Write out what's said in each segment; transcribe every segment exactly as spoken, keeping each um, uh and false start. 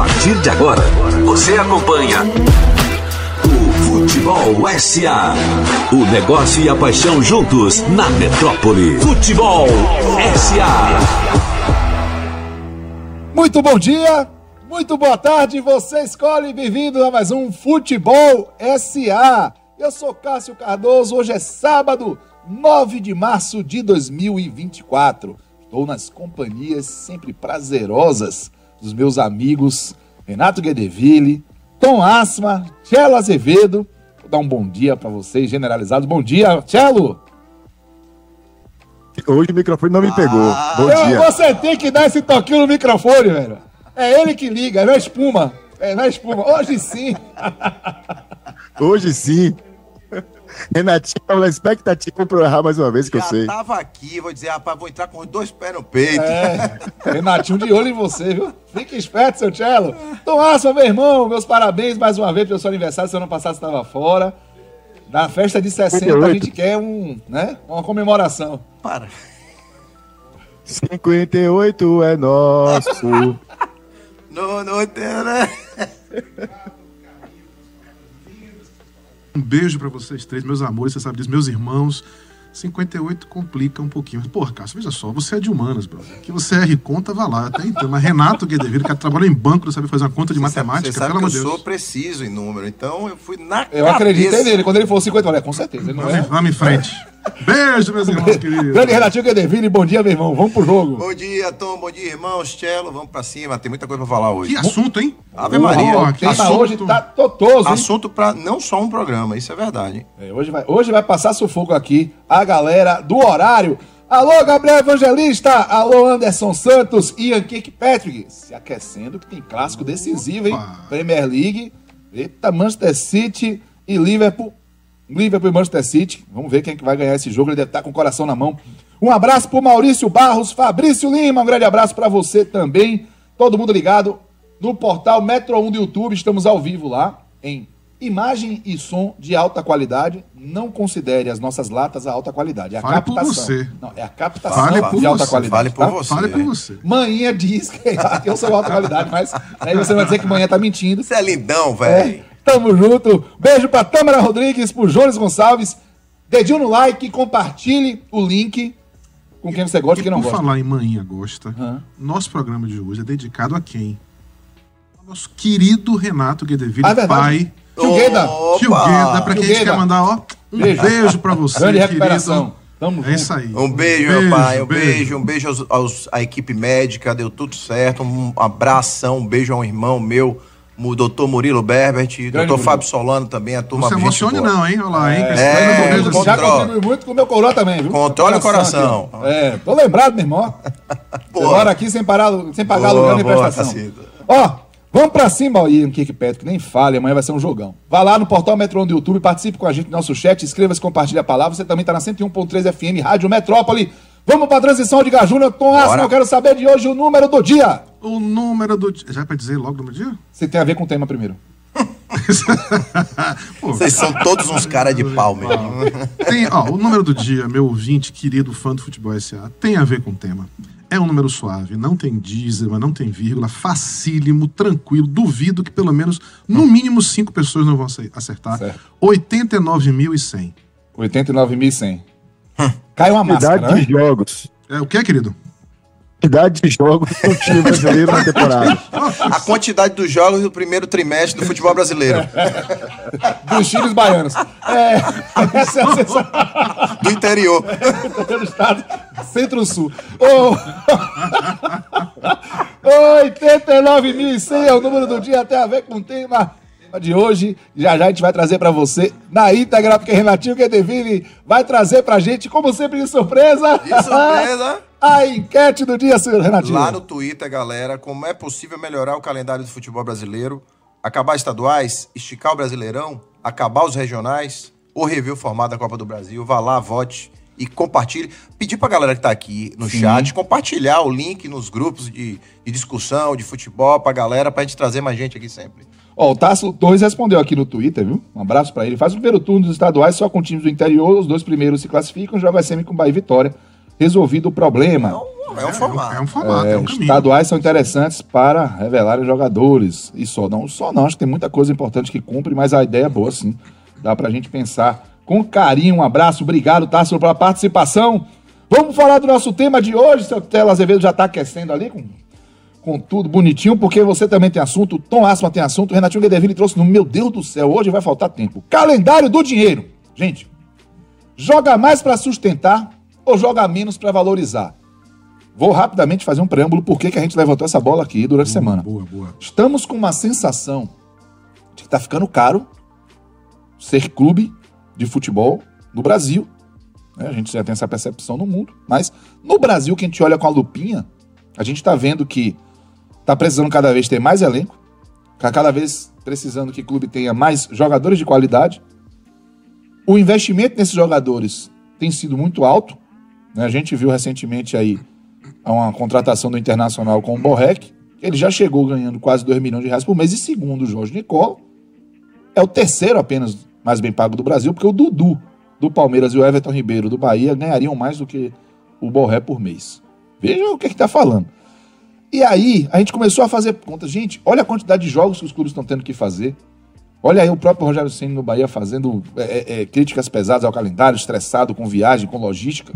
partir de agora, você acompanha o Futebol S A. O negócio e a paixão juntos na metrópole. Futebol S A. Muito bom dia, muito boa tarde, você escolhe, bem-vindo a mais um Futebol S A. Eu sou Cássio Cardoso, hoje é sábado, nove de março de dois mil e vinte e quatro. Estou nas companhias sempre prazerosas dos meus amigos Renato Guedeville, Tom Asma, Tchelo Azevedo. Vou dar um bom dia para vocês, generalizados. Bom dia, Tchelo! Hoje o microfone não me pegou. Ah, bom eu, dia. Você tem que dar esse toquinho no microfone, velho. É ele que liga, não é espuma. É, não é espuma. Hoje sim. Hoje sim. Renatinho tava na expectativa pra eu errar mais uma vez, que Já eu sei. Já tava aqui, vou dizer, rapaz, vou entrar com os dois pés no peito. É, Renatinho de olho em você, viu? Fique esperto, seu Tchelo. Tomasso, meu irmão, meus parabéns mais uma vez pelo seu aniversário. Se ano passado você estava fora. Na festa de sessenta, a gente quer um, né, uma comemoração. Para. cinquenta e oito é nosso. Não, não entendo, né? Um beijo pra vocês três, meus amores, você sabe disso, meus irmãos. cinquenta e oito complica um pouquinho. Mas, porra, Cássio, veja só, você é de humanas, brother. Que você erre conta, vá lá. Até então. Mas Renato Guedeville, que trabalha em banco, não sabe fazer uma conta de você matemática, sabe, você sabe pelo que amor de eu Deus. sou preciso em número, então eu fui na Eu cabeça. acreditei nele. Quando ele falou cinquenta, eu falei, com certeza. Ele não Vamos, é. vamos em frente. Beijo, meus irmãos queridos. Grande Renatinho Guedeville, bom dia, meu irmão. Vamos pro jogo. Bom dia, Tom, bom dia, irmãos. Tchelo, vamos pra cima, tem muita coisa pra falar hoje. Que assunto, hein? Ave Maria. O Oh, que tema assunto. hoje tá totoso, hein? Assunto pra não só um programa, isso é verdade. É, hoje, vai, hoje vai passar sufoco aqui a galera do horário. Alô, Gabriel Evangelista. Alô, Anderson Santos. Ian Kirkpatrick. Se aquecendo, que tem clássico decisivo, hein? Opa. Premier League. Eita, Manchester City e Liverpool. Liverpool e Manchester City. Vamos ver quem é que vai ganhar esse jogo. Ele deve estar com o coração na mão. Um abraço pro Maurício Barros, Fabrício Lima. Um grande abraço para você também. Todo mundo ligado no portal Metro um do YouTube. Estamos ao vivo lá em imagem e som de alta qualidade. Não considere as nossas latas a alta qualidade. É a Fale por captação. você. Não, é a captação Fale por de alta você. qualidade. Fale por tá? você. Fale por você. Manhã diz que eu sou alta qualidade, mas aí você vai dizer que manhã tá mentindo. Você é lindão, É, velho. tamo junto. Beijo pra Tâmara Rodrigues, pro Jones Gonçalves. Dedinho no like, compartilhe o link com quem você gosta e quem não Por gosta. falar em manhã gosta, Hã? nosso programa de hoje é dedicado a quem? Ao nosso querido Renato Guedeville, Ah, é verdade. pai. Tio Gueda. Tio Gueda, pra quem a gente Gueda. quer mandar, ó, um Beijo. beijo, pra você, Grande querido. recuperação. Tamo É junto. isso aí. Um beijo, meu pai, um beijo, um beijo aos, aos- à equipe médica, deu tudo certo, um abração, um beijo a um irmão meu, o doutor Murilo Berbert, doutor Murilo. Fábio Solano também, a turma Não se gente emocione boa. não, hein? Olha lá, hein? É, Precisando do beijo assim. Já controla. contribui muito com o meu coroa também, viu? Controle o coração. aqui, ó. É, tô lembrado, meu irmão. Boa. Agora aqui sem parar, sem pagar Boa, aluguel de boa, prestação. Cacito. Ó, vamos pra cima, ó, Ian Kirkpatrick, nem fale, amanhã vai ser um jogão. Vá lá no portal Metro um do YouTube, participe com a gente no nosso chat, inscreva-se, compartilhe a palavra. Você também tá na cento e um ponto três F M, Rádio Metrópole. Vamos pra transição de Gajuna. Tom Asma, eu quero saber de hoje o número do dia. O número do dia. Já é pra dizer logo no dia? Você tem a ver com o tema primeiro. Pô, Vocês são todos uns caras de pau mesmo. tem, ó, o número do dia, meu ouvinte, querido fã do Futebol S A, tem a ver com o tema. É um número suave, não tem dízima, não tem vírgula, facílimo, tranquilo. Duvido que pelo menos, no mínimo, cinco pessoas não vão acertar. Certo. oitenta e nove mil e cem. oitenta e nove mil e cem. Caiu uma máscara, Idade né? de jogos. É o que, querido? Idade de jogos do time brasileiro na temporada. A quantidade dos jogos do primeiro trimestre do futebol brasileiro. Dos times baianos. É, essa é a sensação Do interior. do estado Centro-Sul. Ô, oitenta e nove mil e cem é o número do dia, tem a ver com o tema de hoje. Já já a gente vai trazer pra você na íntegra, porque Renatinho Guedeville vai trazer pra gente, como sempre, de surpresa. De surpresa. A enquete do dia, senhor Renatinho. Lá no Twitter, galera, como é possível melhorar o calendário do futebol brasileiro, acabar estaduais, esticar o Brasileirão, acabar os regionais, ou rever o formato da Copa do Brasil. Vá lá, vote e compartilhe. Pedir pra galera que tá aqui no Sim. chat compartilhar o link nos grupos de, de discussão, de futebol, pra galera, pra gente trazer mais gente aqui sempre. Ó, o Tasso Torres respondeu aqui no Twitter, viu? Um abraço pra ele. Faz o primeiro turno dos estaduais só com times do interior, os dois primeiros se classificam, joga semi com Bahia e Vitória. resolvido o problema. É um, é um formato. É um formato, é, É, um caminho. estaduais são interessantes para revelarem jogadores. E só não, só não, acho que tem muita coisa importante que cumpre, mas a ideia é boa, sim. Dá pra gente pensar com carinho. Um abraço, obrigado, Tássio, pela participação. Vamos falar do nosso tema de hoje. Seu Telo Azevedo já tá aquecendo ali com, com tudo bonitinho, porque você também tem assunto, Tom Asma tem assunto, o Renatinho Guedeville trouxe no meu Deus do céu, hoje vai faltar tempo. Calendário do dinheiro. Gente, joga mais pra sustentar ou joga menos pra valorizar? Vou rapidamente fazer um preâmbulo por que a gente levantou essa bola aqui durante a semana. Boa, boa. Estamos com uma sensação de que tá ficando caro ser clube de futebol no Brasil. Né? A gente já tem essa percepção no mundo, mas no Brasil, que a gente olha com a lupinha, a gente tá vendo que tá precisando cada vez ter mais elenco, tá cada vez precisando que o clube tenha mais jogadores de qualidade. O investimento nesses jogadores tem sido muito alto. Né? A gente viu recentemente aí uma contratação do Internacional com o Borrec. Ele já chegou ganhando quase dois milhões de reais por mês. E segundo o Jorge Nicola, é o terceiro apenas mais bem pago do Brasil, porque o Dudu do Palmeiras e o Everton Ribeiro do Bahia ganhariam mais do que o Borré por mês. Veja o que está falando. E aí, a gente começou a fazer conta. Gente, olha a quantidade de jogos que os clubes estão tendo que fazer. Olha aí o próprio Rogério Ceni no Bahia fazendo é, é, críticas pesadas ao calendário, estressado com viagem, com logística.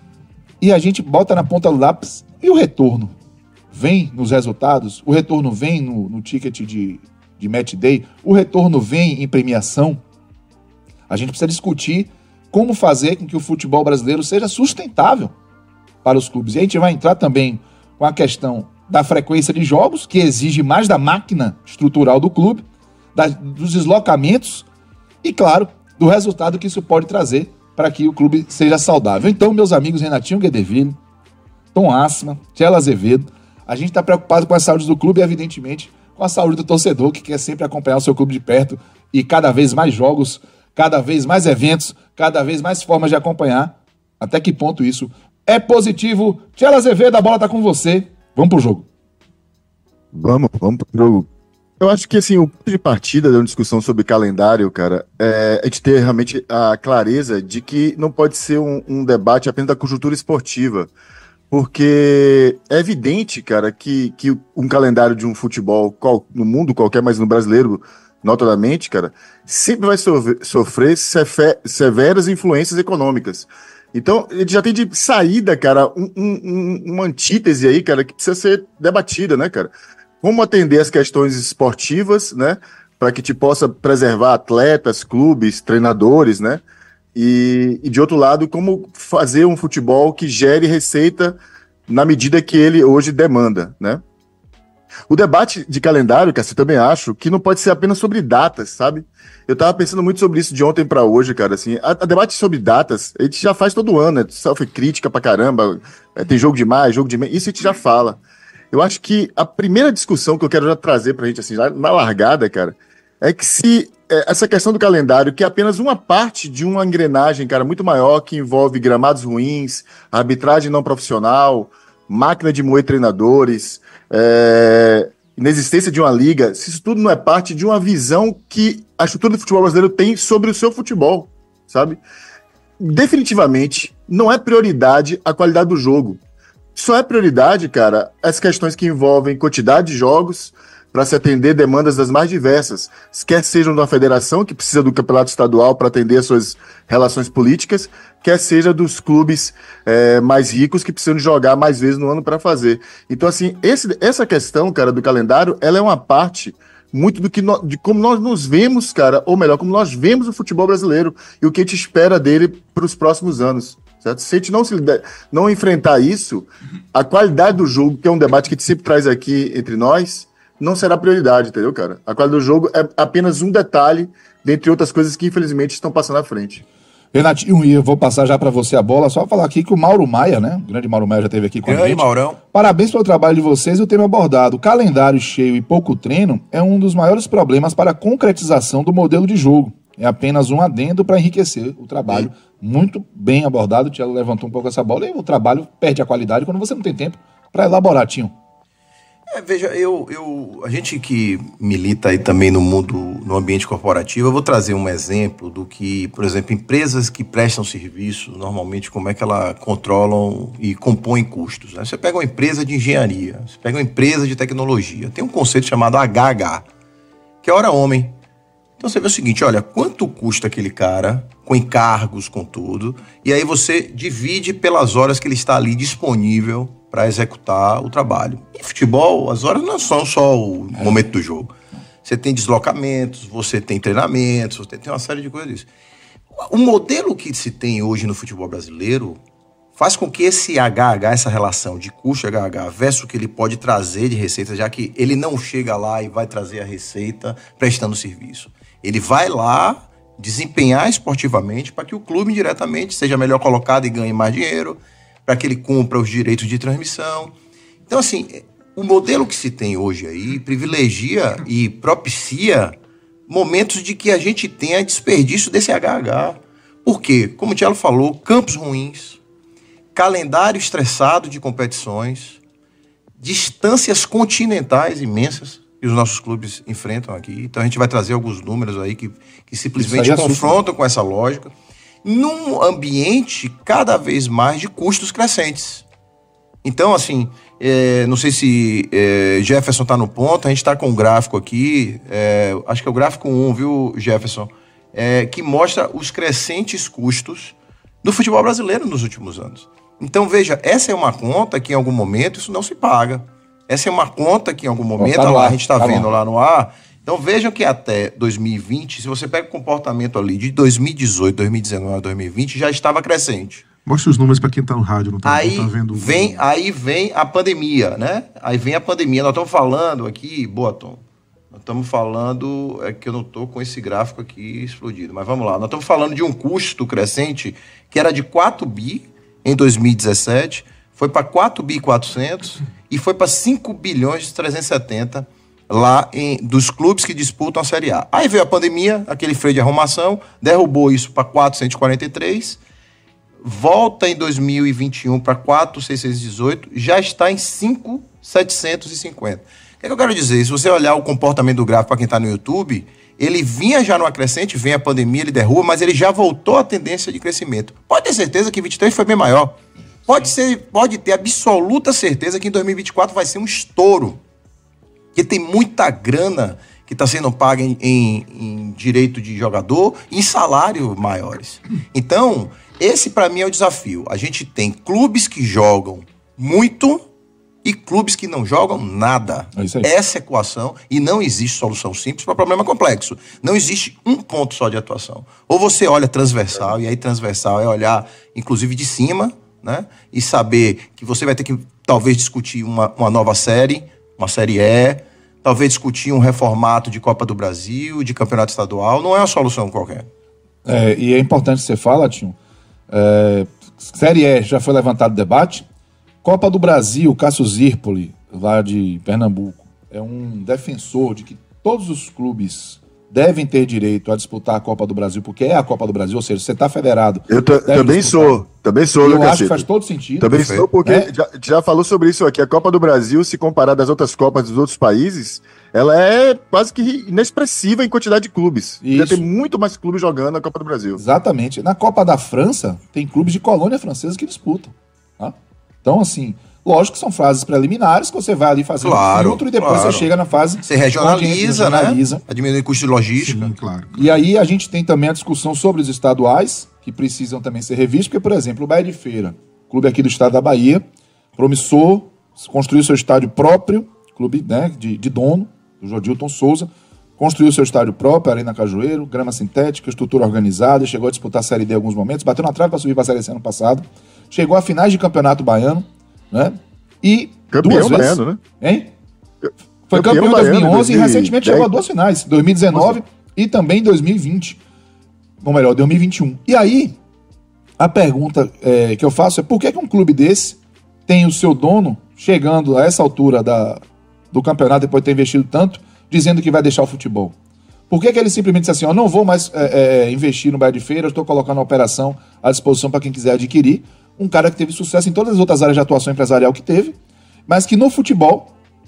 E a gente bota na ponta do lápis. E o retorno? Vem nos resultados? O retorno vem no, no ticket de, de match day? O retorno vem em premiação? A gente precisa discutir como fazer com que o futebol brasileiro seja sustentável para os clubes. E a gente vai entrar também com a questão da frequência de jogos, que exige mais da máquina estrutural do clube, da, dos deslocamentos e, claro, do resultado que isso pode trazer para que o clube seja saudável. Então, meus amigos Renatinho Guedeville, Tom Asma, Tchela Azevedo, a gente está preocupado com a saúde do clube e, evidentemente, com a saúde do torcedor, que quer sempre acompanhar o seu clube de perto e cada vez mais jogos, cada vez mais eventos, cada vez mais formas de acompanhar. Até que ponto isso é positivo? Tchela Azevedo, a bola tá com você. Vamos pro jogo. Vamos, vamos pro jogo. Eu acho que, assim, o ponto de partida de uma discussão sobre calendário, cara, é a gente ter realmente a clareza de que não pode ser um, um debate apenas da conjuntura esportiva, porque é evidente, cara, que, que um calendário de um futebol qual, no mundo qualquer, mas no brasileiro, notadamente, cara, sempre vai sofrer, sofrer sefe, severas influências econômicas. Então, ele já tem de saída, cara, um, um, uma antítese aí, cara, que precisa ser debatida, né, cara? Como atender as questões esportivas, né, para que te possa preservar atletas, clubes, treinadores, né, e, e de outro lado, como fazer um futebol que gere receita na medida que ele hoje demanda, né? O debate de calendário, que eu também acho, que não pode ser apenas sobre datas, sabe? Eu tava pensando muito sobre isso de ontem para hoje, cara, assim, a, a debate sobre datas, a gente já faz todo ano, né, sofre crítica pra caramba, é, tem jogo de mais, jogo de menos, isso a gente já fala. Eu acho que a primeira discussão que eu quero já trazer pra gente, assim, já na largada, cara, é que se é, essa questão do calendário, que é apenas uma parte de uma engrenagem, cara, muito maior, que envolve gramados ruins, arbitragem não profissional, máquina de moer treinadores, é, inexistência de uma liga, se isso tudo não é parte de uma visão que a estrutura do futebol brasileiro tem sobre o seu futebol, sabe? Definitivamente, não é prioridade a qualidade do jogo. Só é prioridade, cara, as questões que envolvem quantidade de jogos para se atender demandas das mais diversas, quer sejam da federação, que precisa do campeonato estadual para atender as suas relações políticas, quer seja dos clubes é, mais ricos que precisam jogar mais vezes no ano para fazer. Então, assim, esse, essa questão, cara, do calendário, ela é uma parte muito do que no, de como nós nos vemos, cara, ou melhor, como nós vemos o futebol brasileiro e o que a gente espera dele para os próximos anos. Certo? Se a gente não, se, não enfrentar isso, a qualidade do jogo, que é um debate que a gente sempre traz aqui entre nós, não será prioridade, entendeu, cara? A qualidade do jogo é apenas um detalhe, dentre outras coisas que infelizmente estão passando à frente. Renatinho, eu vou passar já para você a bola, só falar aqui que o Mauro Maia, né? O grande Mauro Maia já esteve aqui com Grande a gente. Maurão. Parabéns pelo trabalho de vocês e o tema abordado. Calendário cheio e pouco treino é um dos maiores problemas para a concretização do modelo de jogo. É apenas um adendo para enriquecer o trabalho. Sim. Muito bem abordado. O Thiago levantou um pouco essa bola e o trabalho perde a qualidade quando você não tem tempo para elaborar, Tinho. É, veja, eu, eu, a gente que milita aí também no mundo, no ambiente corporativo, eu vou trazer um exemplo do que, por exemplo, empresas que prestam serviço, normalmente como é que elas controlam e compõem custos, né? Você pega uma empresa de engenharia, você pega uma empresa de tecnologia, tem um conceito chamado H H, que é hora homem. Então você vê o seguinte, olha, quanto custa aquele cara, com encargos, com tudo, e aí você divide pelas horas que ele está ali disponível para executar o trabalho. Em futebol, as horas não são só o momento do jogo. Você tem deslocamentos, você tem treinamentos, você tem uma série de coisas disso. O modelo que se tem hoje no futebol brasileiro faz com que esse H H, essa relação de custo H H versus o que ele pode trazer de receita, já que ele não chega lá e vai trazer a receita prestando serviço. Ele vai lá desempenhar esportivamente para que o clube diretamente seja melhor colocado e ganhe mais dinheiro, para que ele cumpra os direitos de transmissão. Então, assim, o modelo que se tem hoje aí privilegia e propicia momentos de que a gente tenha desperdício desse H H. Por quê? Como o Thiago falou, campos ruins, calendário estressado de competições, distâncias continentais imensas que os nossos clubes enfrentam aqui. Então, a gente vai trazer alguns números aí que, que simplesmente é confrontam com essa lógica, num ambiente cada vez mais de custos crescentes. Então, assim, é, não sei se é, Jefferson está no ponto, a gente está com um gráfico aqui, é, acho que é o gráfico um, viu, Jefferson, é, que mostra os crescentes custos do futebol brasileiro nos últimos anos. Então, veja, essa é uma conta que em algum momento isso não se paga. Essa é uma conta que em algum momento, tá lá, a gente está tá vendo lá no ar. Então vejam que até dois mil e vinte, se você pega o comportamento ali de dois mil e dezoito, dois mil e dezenove, dois mil e vinte, já estava crescente. Mostra os números para quem está no rádio, não está tá vendo. Vem, aí vem a pandemia, né? Aí vem a pandemia. Nós estamos falando aqui, boa, Tom. Nós estamos falando, é que eu não estou com esse gráfico aqui explodido, mas vamos lá. Nós estamos falando de um custo crescente que era de quatro bi em dois mil e dezessete, foi para quatro bi e quatrocentos e foi para cinco bilhões e trezentos e setenta lá em, dos clubes que disputam a Série A. Aí veio a pandemia, aquele freio de arrumação, derrubou isso para quatrocentos e quarenta e três, volta em dois mil e vinte e um para quatro mil seiscentos e dezoito, já está em cinco mil setecentos e cinquenta. O que é que eu quero dizer? Se você olhar o comportamento do gráfico para quem está no YouTube, ele vinha já numa crescente, vem a pandemia, ele derruba, mas ele já voltou à tendência de crescimento. Pode ter certeza que vinte e três foi bem maior. Pode, ser, pode ter absoluta certeza que em dois mil e vinte e quatro vai ser um estouro. Porque tem muita grana que está sendo paga em, em, em direito de jogador e em salários maiores. Então, esse para mim é o desafio. A gente tem clubes que jogam muito e clubes que não jogam nada. É isso aí. Essa equação, e não existe solução simples para problema complexo. Não existe um ponto só de atuação. Ou você olha transversal, e aí transversal é olhar, inclusive, de cima, né? E saber que você vai ter que, talvez, discutir uma, uma nova série, uma série E, talvez discutir um reformato de Copa do Brasil, de campeonato estadual. Não é uma solução qualquer. É, e é importante que você fala, Tinho, é, série E já foi levantado o debate. Copa do Brasil, Cássio Zirpoli, lá de Pernambuco, é um defensor de que todos os clubes devem ter direito a disputar a Copa do Brasil, porque é a Copa do Brasil, ou seja, você está federado. Eu também disputar. sou, também sou. Eu acho que faz todo sentido. Também perfeito. sou, porque é? já, já falou sobre isso aqui. A Copa do Brasil, se comparada às outras Copas dos outros países, ela é quase que inexpressiva em quantidade de clubes. Isso. Já tem muito mais clubes jogando a Copa do Brasil. Exatamente. Na Copa da França, tem clubes de colônia francesa que disputam. Tá? Então, assim, lógico que são fases preliminares que você vai ali fazer claro, um filtro e depois claro. você chega na fase... Você regionaliza, regionaliza, né? A diminuir o custo de logística. Sim, claro. E aí a gente tem também a discussão sobre os estaduais, que precisam também ser revistos, porque, por exemplo, o Bahia de Feira, clube aqui do estado da Bahia, promissor, construiu seu estádio próprio, clube, né, de, de dono, do Jodilton Souza, construiu seu estádio próprio, Arena Cajueiro, grama sintética, estrutura organizada, chegou a disputar a Série D em alguns momentos, bateu na trave para subir para a Série C ano passado, chegou a finais de campeonato baiano, né? E campeão duas vezes, baiano, né? Hein? Foi campeão, campeão em dois mil e onze baiano, e recentemente chegou a duas finais, dois mil e dezenove Nossa. E também dois mil e vinte. Ou melhor, dois mil e vinte e um. E aí, a pergunta é, que eu faço é por que, que um clube desse tem o seu dono chegando a essa altura da, do campeonato, depois de ter investido tanto, dizendo que vai deixar o futebol? Por que, que ele simplesmente disse assim, eu não vou mais é, é, investir no Bahia de Feira, eu estou colocando a operação à disposição para quem quiser adquirir? Um cara que teve sucesso em todas as outras áreas de atuação empresarial que teve, mas que no futebol,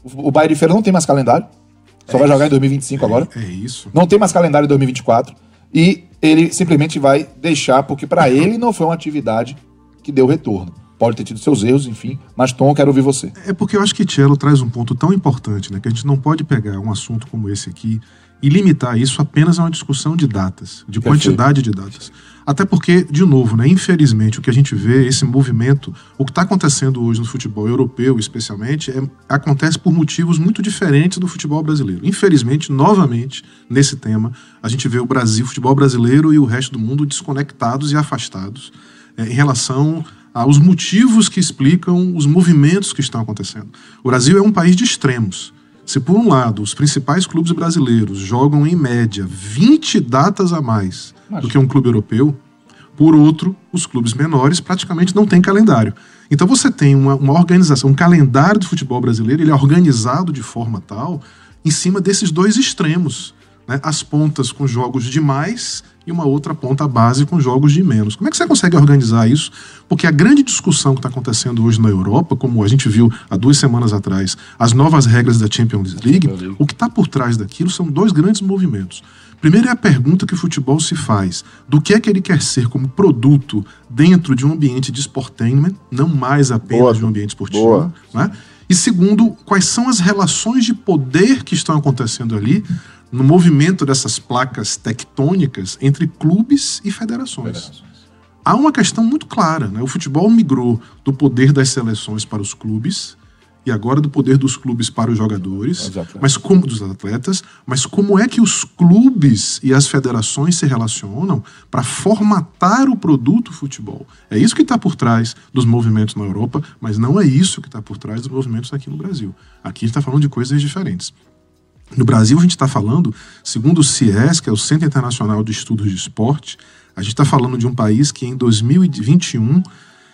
O Bahia de Feira não tem mais calendário. Só é vai isso. jogar em dois mil e vinte e cinco é, agora. É isso. Não tem mais calendário em dois mil e vinte e quatro. E ele simplesmente vai deixar, porque para ele não foi uma atividade que deu retorno. Pode ter tido seus erros, enfim. Mas, Tom, eu quero ouvir você. É porque eu acho que Tchelo traz um ponto tão importante, né? Que a gente não pode pegar um assunto como esse aqui e limitar isso apenas a uma discussão de datas, de quantidade de datas. Até porque, de novo, né, infelizmente, o que a gente vê, esse movimento, o que está acontecendo hoje no futebol europeu, especialmente, é, acontece por motivos muito diferentes do futebol brasileiro. Infelizmente, novamente, nesse tema, a gente vê o Brasil, o futebol brasileiro e o resto do mundo desconectados e afastados é, em relação aos motivos que explicam os movimentos que estão acontecendo. O Brasil é um país de extremos. Se, por um lado, os principais clubes brasileiros jogam, em média, vinte datas a mais Imagina. do que um clube europeu, por outro, os clubes menores praticamente não têm calendário. Então você tem uma, uma organização, um calendário do futebol brasileiro, ele é organizado de forma tal, em cima desses dois extremos, né? As pontas com jogos de mais e uma outra ponta base com jogos de menos. Como é que você consegue organizar isso? Porque a grande discussão que está acontecendo hoje na Europa, como a gente viu há duas semanas atrás, as novas regras da Champions League, o que está por trás daquilo são dois grandes movimentos. Primeiro é a pergunta que o futebol se faz, do que é que ele quer ser como produto dentro de um ambiente de sportainment, não mais apenas Boa. de um ambiente esportivo. Né? E segundo, quais são as relações de poder que estão acontecendo ali no movimento dessas placas tectônicas entre clubes e federações. federações. Há uma questão muito clara, né? O futebol migrou do poder das seleções para os clubes e agora do poder dos clubes para os jogadores, mas como dos atletas, mas como é que os clubes e as federações se relacionam para formatar o produto futebol? É isso que está por trás dos movimentos na Europa, mas não é isso que está por trás dos movimentos aqui no Brasil. Aqui a gente está falando de coisas diferentes. No Brasil, a gente está falando, segundo o C I E S, que é o Centro Internacional de Estudos de Esporte, a gente está falando de um país que em dois mil e vinte e um,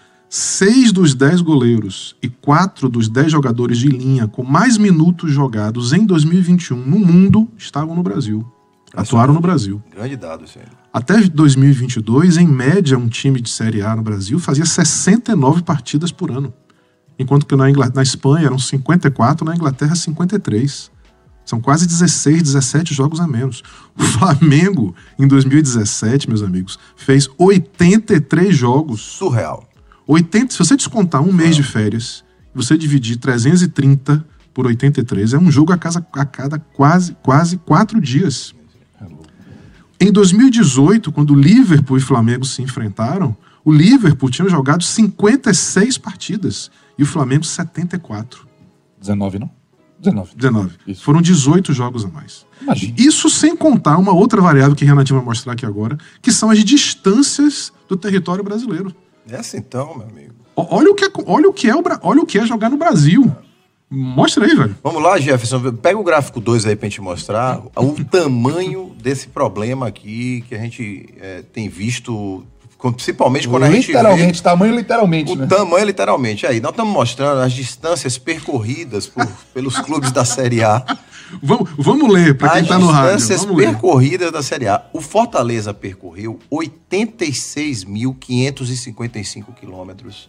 seis dos dez goleiros e quatro dos dez jogadores de linha com mais minutos jogados em dois mil e vinte e um no mundo estavam no Brasil. Atuaram no Brasil. Grande dado, sério. Até dois mil e vinte e dois, em média, um time de Série A no Brasil fazia sessenta e nove partidas por ano. Enquanto que na, Ingl... na Espanha eram cinquenta e quatro, na Inglaterra cinquenta e três. São quase dezesseis, dezessete jogos a menos. O Flamengo, em dois mil e dezessete, meus amigos, fez oitenta e três jogos. Surreal. oitenta, se você descontar um Surreal. mês de férias, você dividir trezentos e trinta por oitenta e três, é um jogo a, casa, a cada quase, quase quatro dias. Em dois mil e dezoito, quando Liverpool e Flamengo se enfrentaram, o Liverpool tinha jogado cinquenta e seis partidas e o Flamengo setenta e quatro. dezenove, não? dezenove. dezenove. Isso. Foram dezoito jogos a mais. Imagina. Isso sem contar uma outra variável que o Renatinho vai mostrar aqui agora, que são as distâncias do território brasileiro. Essa então, meu amigo. Olha o que é, olha o que é, o, olha o que é jogar no Brasil. Mostra aí, velho. Vamos lá, Jefferson. Pega o gráfico dois aí pra gente mostrar o tamanho desse problema aqui que a gente é, tem visto... Principalmente quando a gente vê... Literalmente, tamanho literalmente, O né? tamanho literalmente. Aí, nós estamos mostrando as distâncias percorridas por, pelos clubes da Série A. Vamos, vamos ler, para quem está no rádio. As distâncias percorridas da Série A. O Fortaleza percorreu oitenta e seis mil quinhentos e cinquenta e cinco quilômetros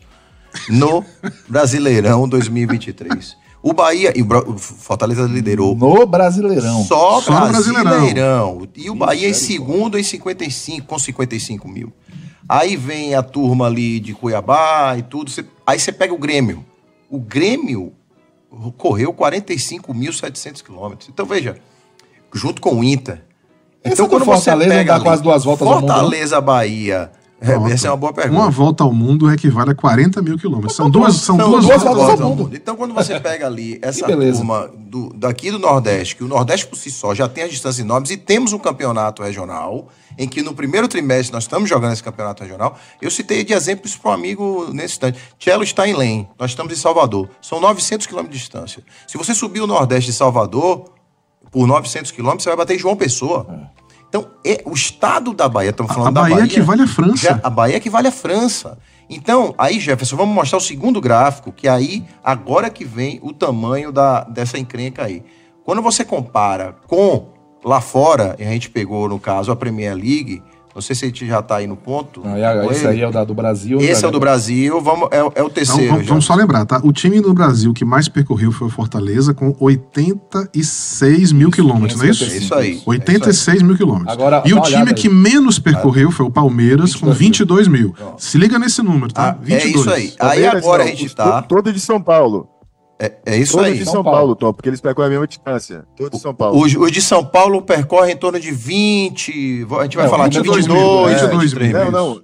no Brasileirão dois mil e vinte e três. O Bahia... E o Fortaleza liderou... No Brasileirão. Só, Só no Brasileirão. Brasileirão. E o Bahia em segundo em cinquenta e cinco, com cinquenta e cinco mil. Aí vem a turma ali de Cuiabá e tudo. Cê, aí você pega o Grêmio. O Grêmio correu quarenta e cinco mil e setecentos quilômetros. Então, veja, junto com o Inter. Essa Então, quando Fortaleza você pega dá ali, quase duas voltas ao mundo. Fortaleza, Bahia. É, essa é uma boa pergunta. Uma volta ao mundo equivale a quarenta mil quilômetros. São duas, são São duas, duas voltas, voltas ao ao mundo. mundo. Então, quando você pega ali essa beleza. turma do, daqui do Nordeste, que o Nordeste por si só já tem as distâncias enormes e temos um campeonato regional, em que no primeiro trimestre nós estamos jogando esse campeonato regional. Eu citei de exemplo isso para um amigo nesse instante. Tchelo está em Lem, nós estamos em Salvador. São novecentos quilômetros de distância. Se você subir o Nordeste de Salvador por novecentos quilômetros, você vai bater em João Pessoa. É. Então, é, o estado da Bahia, estamos falando a da Bahia... A Bahia equivale à França. Já, a Bahia equivale à França. Então, aí, Jefferson, vamos mostrar o segundo gráfico, que aí, agora que vem o tamanho da, dessa encrenca aí. Quando você compara com lá fora, e a gente pegou, no caso, a Premier League, Não sei se a gente já tá aí no ponto. Não, é, esse aí é o da, do Brasil. Esse é o do Brasil, vamos, é, é o terceiro. Então, vamos, vamos só lembrar, tá? O time do Brasil que mais percorreu foi o Fortaleza, com oitenta e seis mil quilômetros, não é isso? É isso aí. oitenta e seis mil quilômetros. Agora, e o dá uma time olhada que aí. menos percorreu foi o Palmeiras, com vinte e dois mil. Se liga nesse número, tá? Ah, é isso aí. Aí Palmeiras, agora não, a gente os- tá... Todo de São Paulo. É, é isso Todos aí. de São São Paulo. Paulo, Tom, porque eles percorrem a mesma distância. Todos de São Paulo. Os, os de São Paulo percorrem em torno de vinte, a gente vai É, falar de vinte e dois vinte e dois, mil, vinte e três mil. Não, não.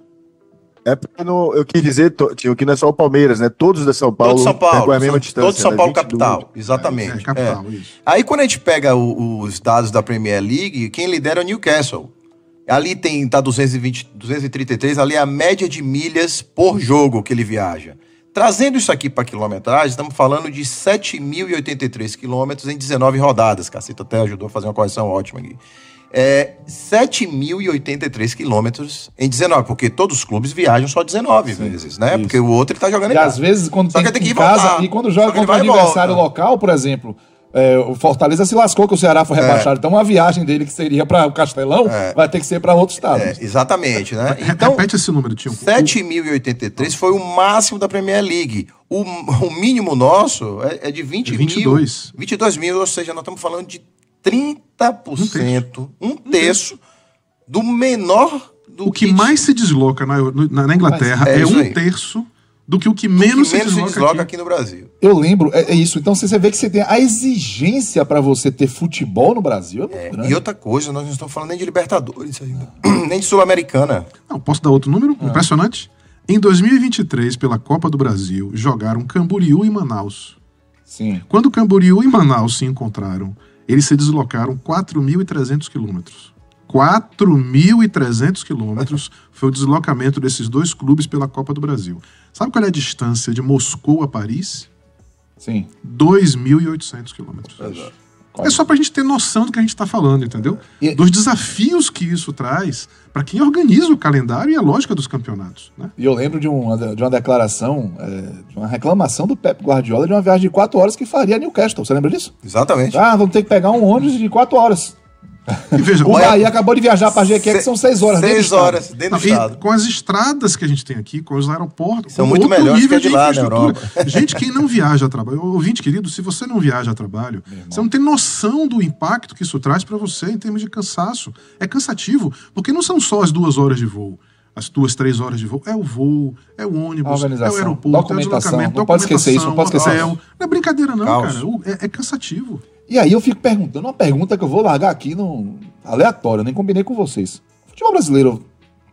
É porque no- eu quis dizer, to- tio, que não é só o Palmeiras, né? Todos da São Paulo Todo São Paulo, percorrem a mesma São- distância. todo São né? Paulo vinte e dois. capital, exatamente. É, capital, É. isso. Aí quando a gente pega o- os dados da Premier League, quem lidera é o Newcastle. Ali tem, tá duzentos e vinte, duzentos e trinta e três, ali é a média de milhas por jogo que ele viaja. Trazendo isso aqui para quilometragem, estamos falando de sete mil e oitenta e três quilômetros em dezenove rodadas. Caceta até ajudou a fazer uma correção ótima aqui. É sete mil e oitenta e três quilômetros em dezenove, porque todos os clubes viajam só dezenove vezes, né? isso. Porque o outro ele tá jogando E em às casa. vezes, quando Só tem que tem que em ir casa, voltar. e quando Só joga que ele contra o vai e adversário volta. local, por exemplo, é, o Fortaleza se lascou que o Ceará foi rebaixado. Então, uma viagem dele que seria para o Castelão vai ter que ser para outro estado. É, exatamente, né? Re- Então, Repete esse número, tio. sete mil e oitenta e três foi o máximo da Premier League. O, o mínimo nosso é, é de vinte É mil. vinte e dois. vinte e dois mil, ou seja, nós estamos falando de trinta por cento, um terço do menor do O que mais se desloca na, na- na Inglaterra Mas é é, isso um aí. terço do que o que que menos, menos se desloca aqui. aqui no Brasil. Eu lembro, é, é isso. Então, você vê que você tem a exigência para você ter futebol no Brasil. É muito É, grande. e outra coisa, nós não estamos falando nem de Libertadores ainda, nem de Sul-Americana. Não, posso dar outro número? Ah. Impressionante. Em dois mil e vinte e três, pela Copa do Brasil, jogaram Camboriú e Manaus. Sim. Quando Camboriú e Manaus se encontraram, eles se deslocaram quatro mil e trezentos quilômetros. quatro mil e trezentos quilômetros foi o deslocamento desses dois clubes pela Copa do Brasil. Sabe qual é a distância de Moscou a Paris? Sim. dois mil e oitocentos quilômetros. É só pra gente ter noção do que a gente tá falando, entendeu? E- Dos desafios que isso traz para quem organiza o calendário e a lógica dos campeonatos, né? E eu lembro de uma, de uma declaração, é, de uma reclamação do Pep Guardiola de uma viagem de quatro horas que faria a Newcastle. Você lembra disso? Exatamente. Ah, vamos ter que pegar um ônibus de quatro horas. E veja, O olha- Bahia acabou de viajar para Jequié, que são seis horas. dentro do Seis estado. horas dentro Não, do e estado. com as estradas que a gente tem aqui, com os aeroportos, São com muito outro melhores nível que a de lá na infraestrutura. Gente, quem não viaja a trabalho, ouvinte querido, se você não viaja a trabalho, você não tem noção do impacto que isso traz para você em termos de cansaço. É cansativo, porque não são só as duas horas de voo. As duas, três horas de voo. É o voo, é o A ônibus, é organização, o aeroporto, é o documentação. deslocamento, Não pode esquecer isso, não pode esquecer hotel. isso. Não é brincadeira não, Caos. cara. O- É, é cansativo. E aí eu fico perguntando uma pergunta que eu vou largar aqui no aleatório, eu nem combinei com vocês. O futebol brasileiro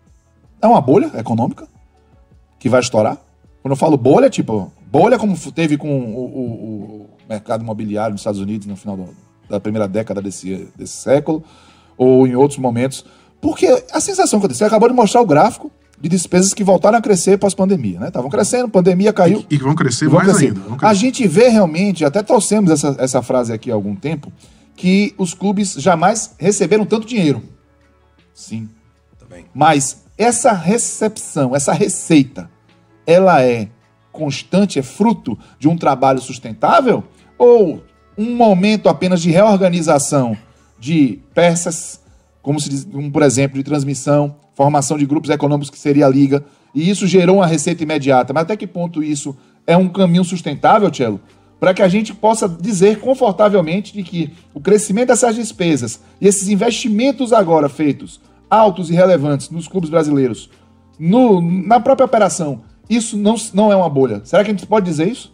é uma bolha econômica que vai estourar? Quando eu falo bolha, tipo, bolha como teve com o, o- o mercado imobiliário nos Estados Unidos no final do- da primeira década desse, desse século, ou em outros momentos. Porque a sensação que eu disse, você acabou de mostrar o gráfico de despesas que voltaram a crescer pós-pandemia, né? Estavam crescendo, pandemia caiu. E que vão crescer Vão mais crescer. ainda. vão A crescer. gente vê realmente, até trouxemos essa, essa frase aqui há algum tempo, que os clubes jamais receberam tanto dinheiro. Sim. Também. Mas essa recepção, essa receita, ela é constante, é fruto de um trabalho sustentável? Ou um momento apenas de reorganização de peças, como, se diz, como por exemplo, de transmissão, formação de grupos econômicos que seria a Liga, e isso gerou uma receita imediata? Mas até que ponto isso é um caminho sustentável, Tchelo? Para que a gente possa dizer confortavelmente de que o crescimento dessas despesas e esses investimentos agora feitos, altos e relevantes nos clubes brasileiros, no- na própria operação, isso não, não é uma bolha. Será que a gente pode dizer isso?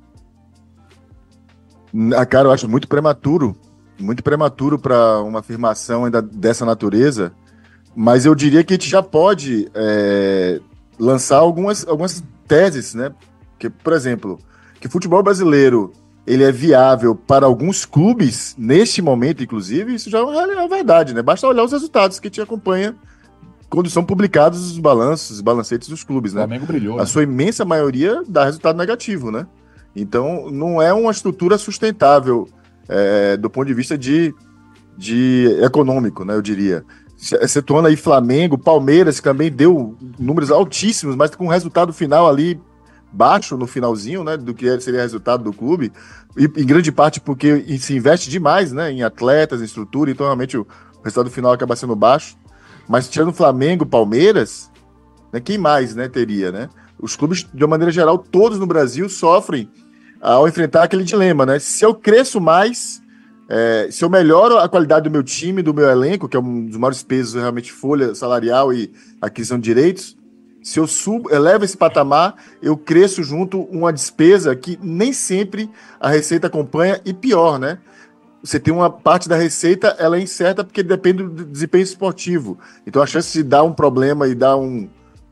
Ah, cara, eu acho muito prematuro, muito prematuro para uma afirmação ainda dessa natureza, mas eu diria que a gente já pode é, lançar algumas, algumas teses, né? Que, por exemplo, que o futebol brasileiro ele é viável para alguns clubes, neste momento, inclusive, isso já é uma, é uma verdade, né? Basta olhar os resultados que te acompanha quando são publicados os balanços, os balancetes dos clubes, O né? Flamengo brilhou. A né? sua imensa maioria dá resultado negativo, né? Então, não é uma estrutura sustentável é, do ponto de vista de, de econômico, né? Eu diria. Excetuando aí Flamengo, Palmeiras, que também deu números altíssimos, mas com resultado final ali baixo no finalzinho, né? Do que seria resultado do clube. E em grande parte porque se investe demais, né? Em atletas, em estrutura, então realmente o resultado final acaba sendo baixo. Mas tirando Flamengo, Palmeiras, né, quem mais, né, teria, né? Os clubes, de uma maneira geral, todos no Brasil sofrem ao enfrentar aquele dilema, né? Se eu cresço mais, é, se eu melhoro a qualidade do meu time, do meu elenco, que é um dos maiores pesos realmente folha salarial e aquisição de direitos, se eu subo, elevo esse patamar, eu cresço junto uma despesa que nem sempre a receita acompanha e pior, né? Você tem uma parte da receita, ela é incerta porque depende do desempenho esportivo. Então a chance de dar um problema e dar um,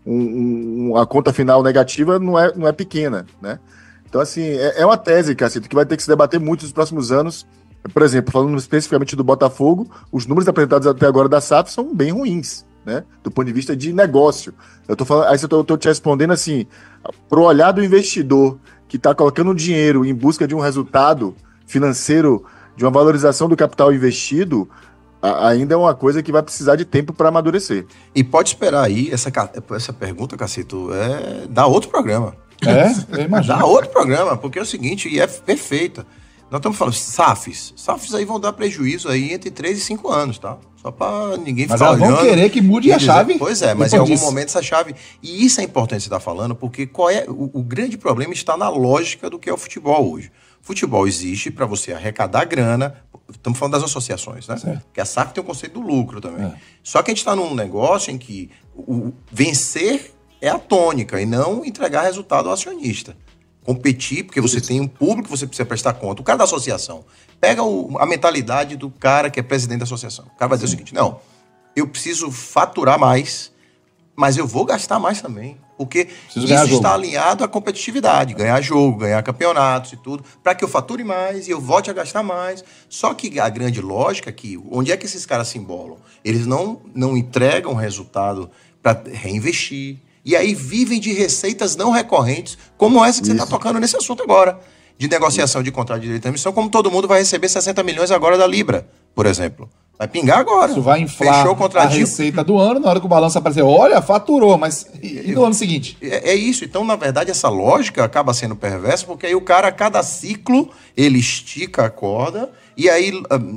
um, uma conta final negativa não é, não é pequena, né? Então, assim, é, é uma tese, Cacito, que vai ter que se debater muito nos próximos anos. Por exemplo, falando especificamente do Botafogo, os números apresentados até agora da S A F são bem ruins, né? Do ponto de vista de negócio. Eu tô falando, aí eu tô te respondendo assim, pro olhar do investidor que está colocando dinheiro em busca de um resultado financeiro, de uma valorização do capital investido, a, ainda é uma coisa que vai precisar de tempo para amadurecer. E pode esperar aí, essa, essa pergunta, Cacito, é dá outro programa. É? Eu imagino. Dá outro programa, porque é o seguinte, e é perfeita. Nós estamos falando S A Fs. S A Fs aí vão dar prejuízo aí entre três e cinco anos, tá? Só para ninguém mas ficar olhando. Mas elas vão querer que mude a dizer, chave. Pois é, mas em algum disso. momento essa chave... E isso é importante você estar falando, porque qual é o, o grande problema está na lógica do que é o futebol hoje. Futebol existe para você arrecadar grana. Estamos falando das associações, né? Certo. Porque a S A F tem o conceito do lucro também. É. Só que a gente está num negócio em que o vencer é a tônica e não entregar resultado ao acionista. Competir, porque você Isso. tem um público que você precisa prestar conta. O cara da associação, pega o, a mentalidade do cara que é presidente da associação. O cara vai dizer Sim. o seguinte, não, eu preciso faturar mais, mas eu vou gastar mais também. Porque preciso isso está alinhado à competitividade, ganhar jogo, ganhar campeonatos e tudo, para que eu fature mais e eu volte a gastar mais. Só que a grande lógica é que, onde é que esses caras se embolam? Eles não, não entregam resultado para reinvestir. E aí vivem de receitas não recorrentes, como essa que Isso. você está tocando nesse assunto agora. De negociação Isso. de contrato de direito de transmissão, como todo mundo vai receber sessenta milhões agora da Libra, por exemplo. Vai pingar agora. Isso vai inflar Fechou o a receita do ano, na hora que o balanço aparecer. Olha, faturou, mas e no ano seguinte? É, é isso. Então, na verdade, essa lógica acaba sendo perversa, porque aí o cara, a cada ciclo, ele estica a corda, e aí,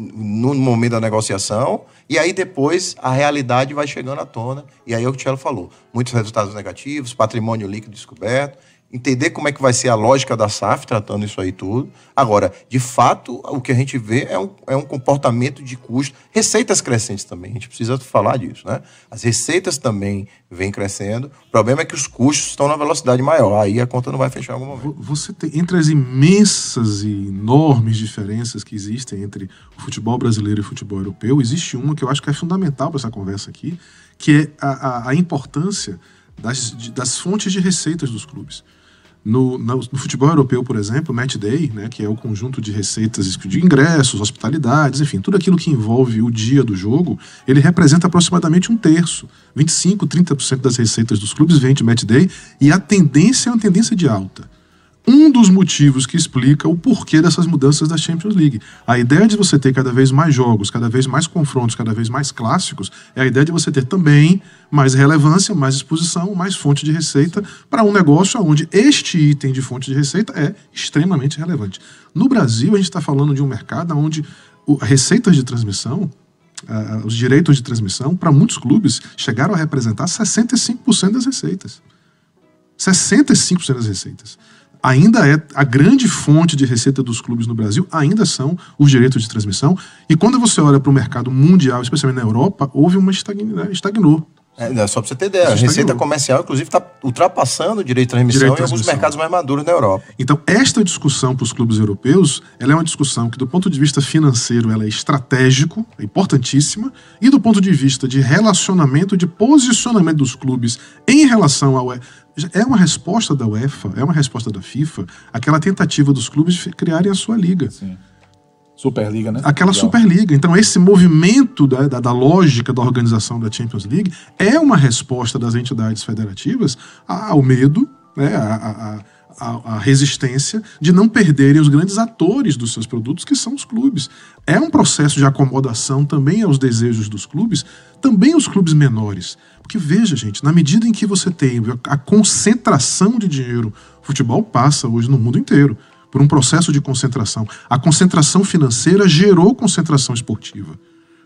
no momento da negociação, e aí depois a realidade vai chegando à tona. E aí é o que o Tchelo falou. Muitos resultados negativos, patrimônio líquido descoberto, entender como é que vai ser a lógica da S A F tratando isso aí tudo. Agora, de fato, o que a gente vê é um, é um comportamento de custo. Receitas crescentes também, a gente precisa falar disso, né? As receitas também vêm crescendo. O problema é que os custos estão na velocidade maior. Aí a conta não vai fechar em algum momento. Você tem, entre as imensas e enormes diferenças que existem entre o futebol brasileiro e o futebol europeu, existe uma que eu acho que é fundamental para essa conversa aqui, que é a, a, a importância das, das fontes de receitas dos clubes. No, no, no futebol europeu, por exemplo, o Match Day, né, que é o conjunto de receitas de ingressos, hospitalidades, enfim, tudo aquilo que envolve o dia do jogo, ele representa aproximadamente um terço. vinte e cinco, trinta por cento das receitas dos clubes vem de Match Day, e a tendência é uma tendência de alta. Um dos motivos que explica o porquê dessas mudanças da Champions League. A ideia de você ter cada vez mais jogos, cada vez mais confrontos, cada vez mais clássicos, é a ideia de você ter também mais relevância, mais exposição, mais fonte de receita para um negócio onde este item de fonte de receita é extremamente relevante. No Brasil, a gente está falando de um mercado onde as receitas de transmissão, uh, os direitos de transmissão, para muitos clubes, chegaram a representar sessenta e cinco por cento das receitas. sessenta e cinco por cento das receitas. Ainda é a grande fonte de receita dos clubes no Brasil, ainda são os direitos de transmissão. E quando você olha para o mercado mundial, especialmente na Europa, houve uma estagn... estagnou. É, só para você ter ideia, a receita comercial, inclusive, está ultrapassando o direito de transmissão direito de transmissão. Em alguns mercados mais maduros na Europa. Então, esta discussão para os clubes europeus, ela é uma discussão que, do ponto de vista financeiro, ela é estratégico, é importantíssima, e do ponto de vista de relacionamento, de posicionamento dos clubes em relação ao... É uma resposta da UEFA, é uma resposta da FIFA, aquela tentativa dos clubes de criarem a sua liga. Sim. Superliga, né? Aquela Legal. Superliga. Então, esse movimento da, da, da lógica da organização da Champions League é uma resposta das entidades federativas ao medo, né, a, a, a, a resistência de não perderem os grandes atores dos seus produtos, que são os clubes. É um processo de acomodação também aos desejos dos clubes, também os clubes menores. Porque, veja, gente, na medida em que você tem a concentração de dinheiro, o futebol passa hoje no mundo inteiro por um processo de concentração. A concentração financeira gerou concentração esportiva.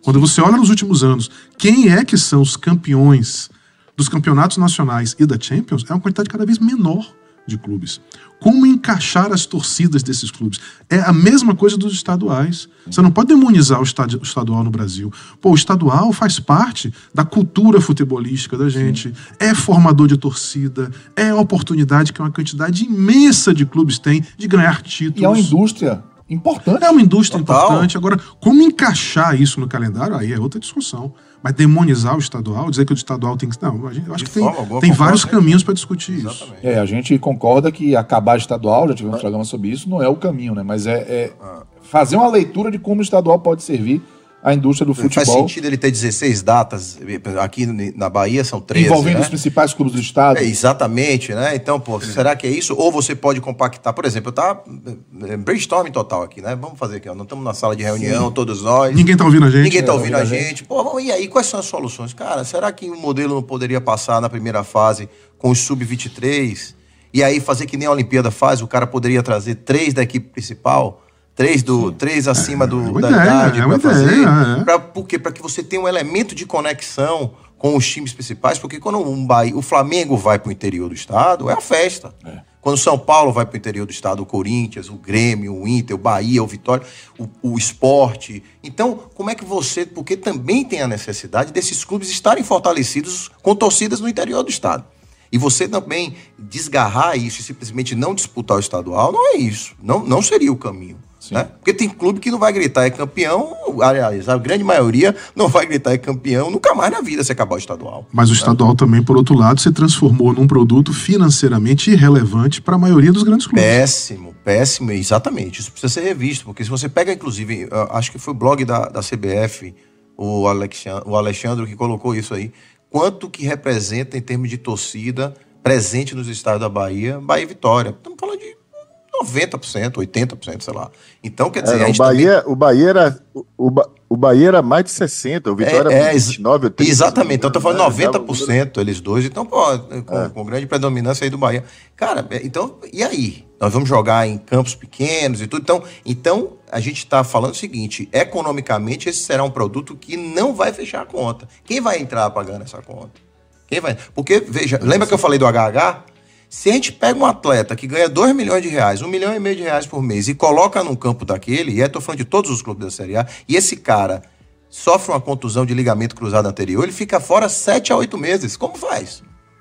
Quando você olha nos últimos anos, quem é que são os campeões dos campeonatos nacionais e da Champions, é uma quantidade cada vez menor de clubes. Como encaixar as torcidas desses clubes? É a mesma coisa dos estaduais. Você não pode demonizar o, estadi- o estadual no Brasil. Pô, o estadual faz parte da cultura futebolística da gente, Sim. é formador de torcida, é a oportunidade que uma quantidade imensa de clubes tem de ganhar títulos. E é uma indústria importante. É uma indústria Total. importante. Agora, como encaixar isso no calendário, aí é outra discussão. Mas demonizar o estadual, dizer que o estadual tem que... Não, a gente, eu acho De que tem, forma, tem vários concordo, caminhos para discutir Exatamente. isso. É, a gente concorda que acabar estadual, já tivemos um programa sobre isso, não é o caminho, né? Mas é, é fazer uma leitura de como o estadual pode servir à indústria do futebol. Faz sentido ele ter dezesseis datas, aqui na Bahia são treze, envolvendo né? os principais clubes do estado. É, exatamente, né? Então, pô, Sim. será que é isso? Ou você pode compactar, por exemplo, eu tava brainstorming total aqui, né? Vamos fazer aqui, ó. Nós estamos na sala de reunião, Sim. todos nós. Ninguém tá ouvindo a gente. Ninguém tá É, ouvindo a a gente. gente. Pô, e aí, quais são as soluções? Cara, será que o modelo não poderia passar na primeira fase com os sub vinte e três? E aí fazer que nem a Olimpíada faz, o cara poderia trazer três da equipe principal? Três, do, três acima É, do, é uma da ideia, idade é uma para fazer. ideia, é. Pra, por quê? Para que você tenha um elemento de conexão com os times principais, porque quando um Bahia, o Flamengo vai para o interior do estado, é a festa. É. Quando o São Paulo vai para o interior do estado, o Corinthians, o Grêmio, o Inter, o Bahia, o Vitória, o, o Sport. Então, como é que você... Porque também tem a necessidade desses clubes estarem fortalecidos com torcidas no interior do estado. E você também desgarrar isso e simplesmente não disputar o estadual, não é isso. Não, não seria o caminho. Né? Porque tem clube que não vai gritar é campeão, aliás, a grande maioria não vai gritar é campeão nunca mais na vida se acabar o estadual. Mas o estadual né? também, por outro lado, se transformou num produto financeiramente irrelevante para a maioria dos grandes clubes. Péssimo, péssimo, exatamente. Isso precisa ser revisto, porque se você pega, inclusive, acho que foi o blog da, da C B F, o Alexandre, o Alexandre que colocou isso aí, quanto que representa em termos de torcida presente nos estados da Bahia, Bahia e Vitória. Estamos falando de noventa por cento, oitenta por cento, sei lá. Então, quer dizer... É, a gente o, Bahia, também... o, Bahia era, o, o Bahia era mais de sessenta, o Vitória é, era vinte e nove, trinta. Exatamente, então eu tô falando né? noventa por cento eles dois, então, pô, com, é. com grande predominância aí do Bahia. Cara, então, e aí? Nós vamos jogar em campos pequenos e tudo, então, então a gente está falando o seguinte, economicamente esse será um produto que não vai fechar a conta. Quem vai entrar pagando essa conta? Quem vai? Porque, veja, lembra que eu falei do H H? Se a gente pega um atleta que ganha dois milhões de reais, um milhão e meio de reais por mês e coloca num campo daquele, e aí estou falando de todos os clubes da Série A, e esse cara sofre uma contusão de ligamento cruzado anterior, ele fica fora sete a oito meses. Como faz?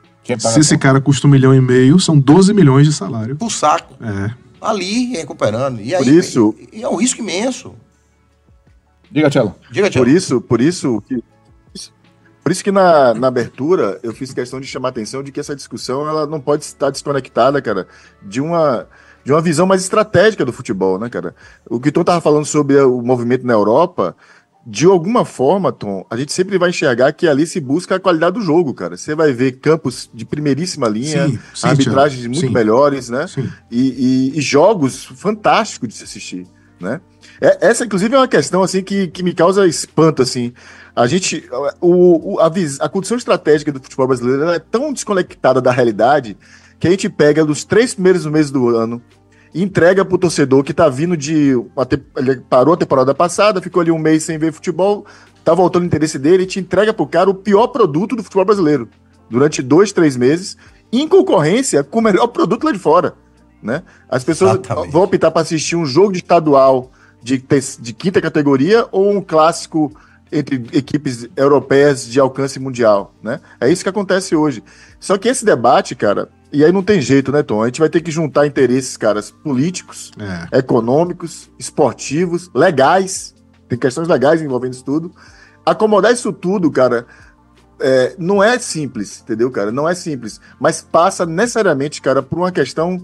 Se esse cara custa um milhão e meio, são doze milhões de salário. Por saco. É. Ali, recuperando. E aí, por isso... E, e é um risco imenso. Diga, Tchelo. Diga, Tchelo. Por isso, por isso que... Por isso que na, na abertura eu fiz questão de chamar a atenção de que essa discussão ela não pode estar desconectada, cara, de uma, de uma visão mais estratégica do futebol, né, cara? O que o Tom estava falando sobre o movimento na Europa, de alguma forma, Tom, a gente sempre vai enxergar que ali se busca a qualidade do jogo, cara. Você vai ver campos de primeiríssima linha, sim, sim, arbitragens sim, muito sim, melhores, né? E, e, e jogos fantásticos de se assistir, né? É, essa, inclusive, é uma questão assim que, que me causa espanto, assim. A gente, o, o, a, a condição estratégica do futebol brasileiro ela é tão desconectada da realidade que a gente pega dos três primeiros meses do ano e entrega pro torcedor que tá vindo de... Uma te, ele parou a temporada passada, ficou ali um mês sem ver futebol, tá voltando o interesse dele e te entrega pro cara o pior produto do futebol brasileiro durante dois, três meses, em concorrência com o melhor produto lá de fora, né? As pessoas Exatamente. Vão optar para assistir um jogo de estadual de, de quinta categoria ou um clássico entre equipes europeias de alcance mundial, né? É isso que acontece hoje. Só que esse debate, cara, e aí não tem jeito, né, Tom? A gente vai ter que juntar interesses, caras, políticos, é. econômicos, esportivos, legais, tem questões legais envolvendo isso tudo. Acomodar isso tudo, cara, é, não é simples, entendeu, cara? Não é simples, mas passa necessariamente, cara, por uma questão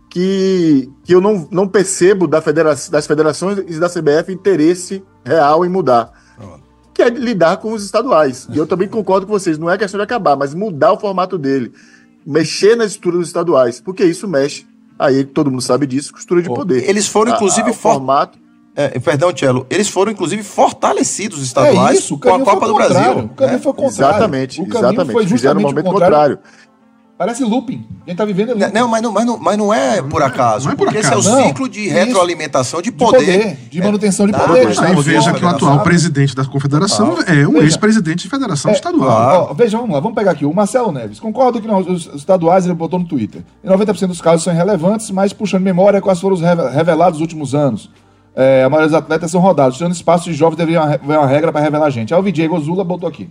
que, que eu não, não percebo da federa- das federações e da C B F interesse real em mudar. Que é lidar com os estaduais. E eu também concordo com vocês, não é questão de acabar, mas mudar o formato dele, mexer na estrutura dos estaduais, porque isso mexe, aí todo mundo sabe disso, costura de poder. Eles foram, inclusive, a, a for... formato... é, perdão, Tchelo, eles foram, inclusive, fortalecidos os estaduais é isso, com a Copa do Brasil. O caminho né? foi o contrário. Exatamente, o caminho exatamente. foi Fizeram um justamente momento o contrário. contrário. Parece looping. A gente tá vivendo é looping. Não, mas não, mas não, mas não é por acaso. Não é por porque acaso. esse é o Não, ciclo de isso. retroalimentação de De poder. poder, de manutenção de É, poder. tá, de Aí Estado veja forte, que o atual sabe? presidente da confederação é um Veja. ex-presidente de federação É, estadual. ó, ó, veja, vamos lá, vamos pegar aqui. O Marcelo Neves. Concordo que não, os estaduais ele botou no Twitter. Em noventa por cento dos casos são irrelevantes, mas puxando memória, quais foram os reve- revelados nos últimos anos? É, a maioria dos atletas são rodados. Tirando espaço de jovens, deveria haver uma regra para revelar gente. Aí o V J Gozula botou aqui.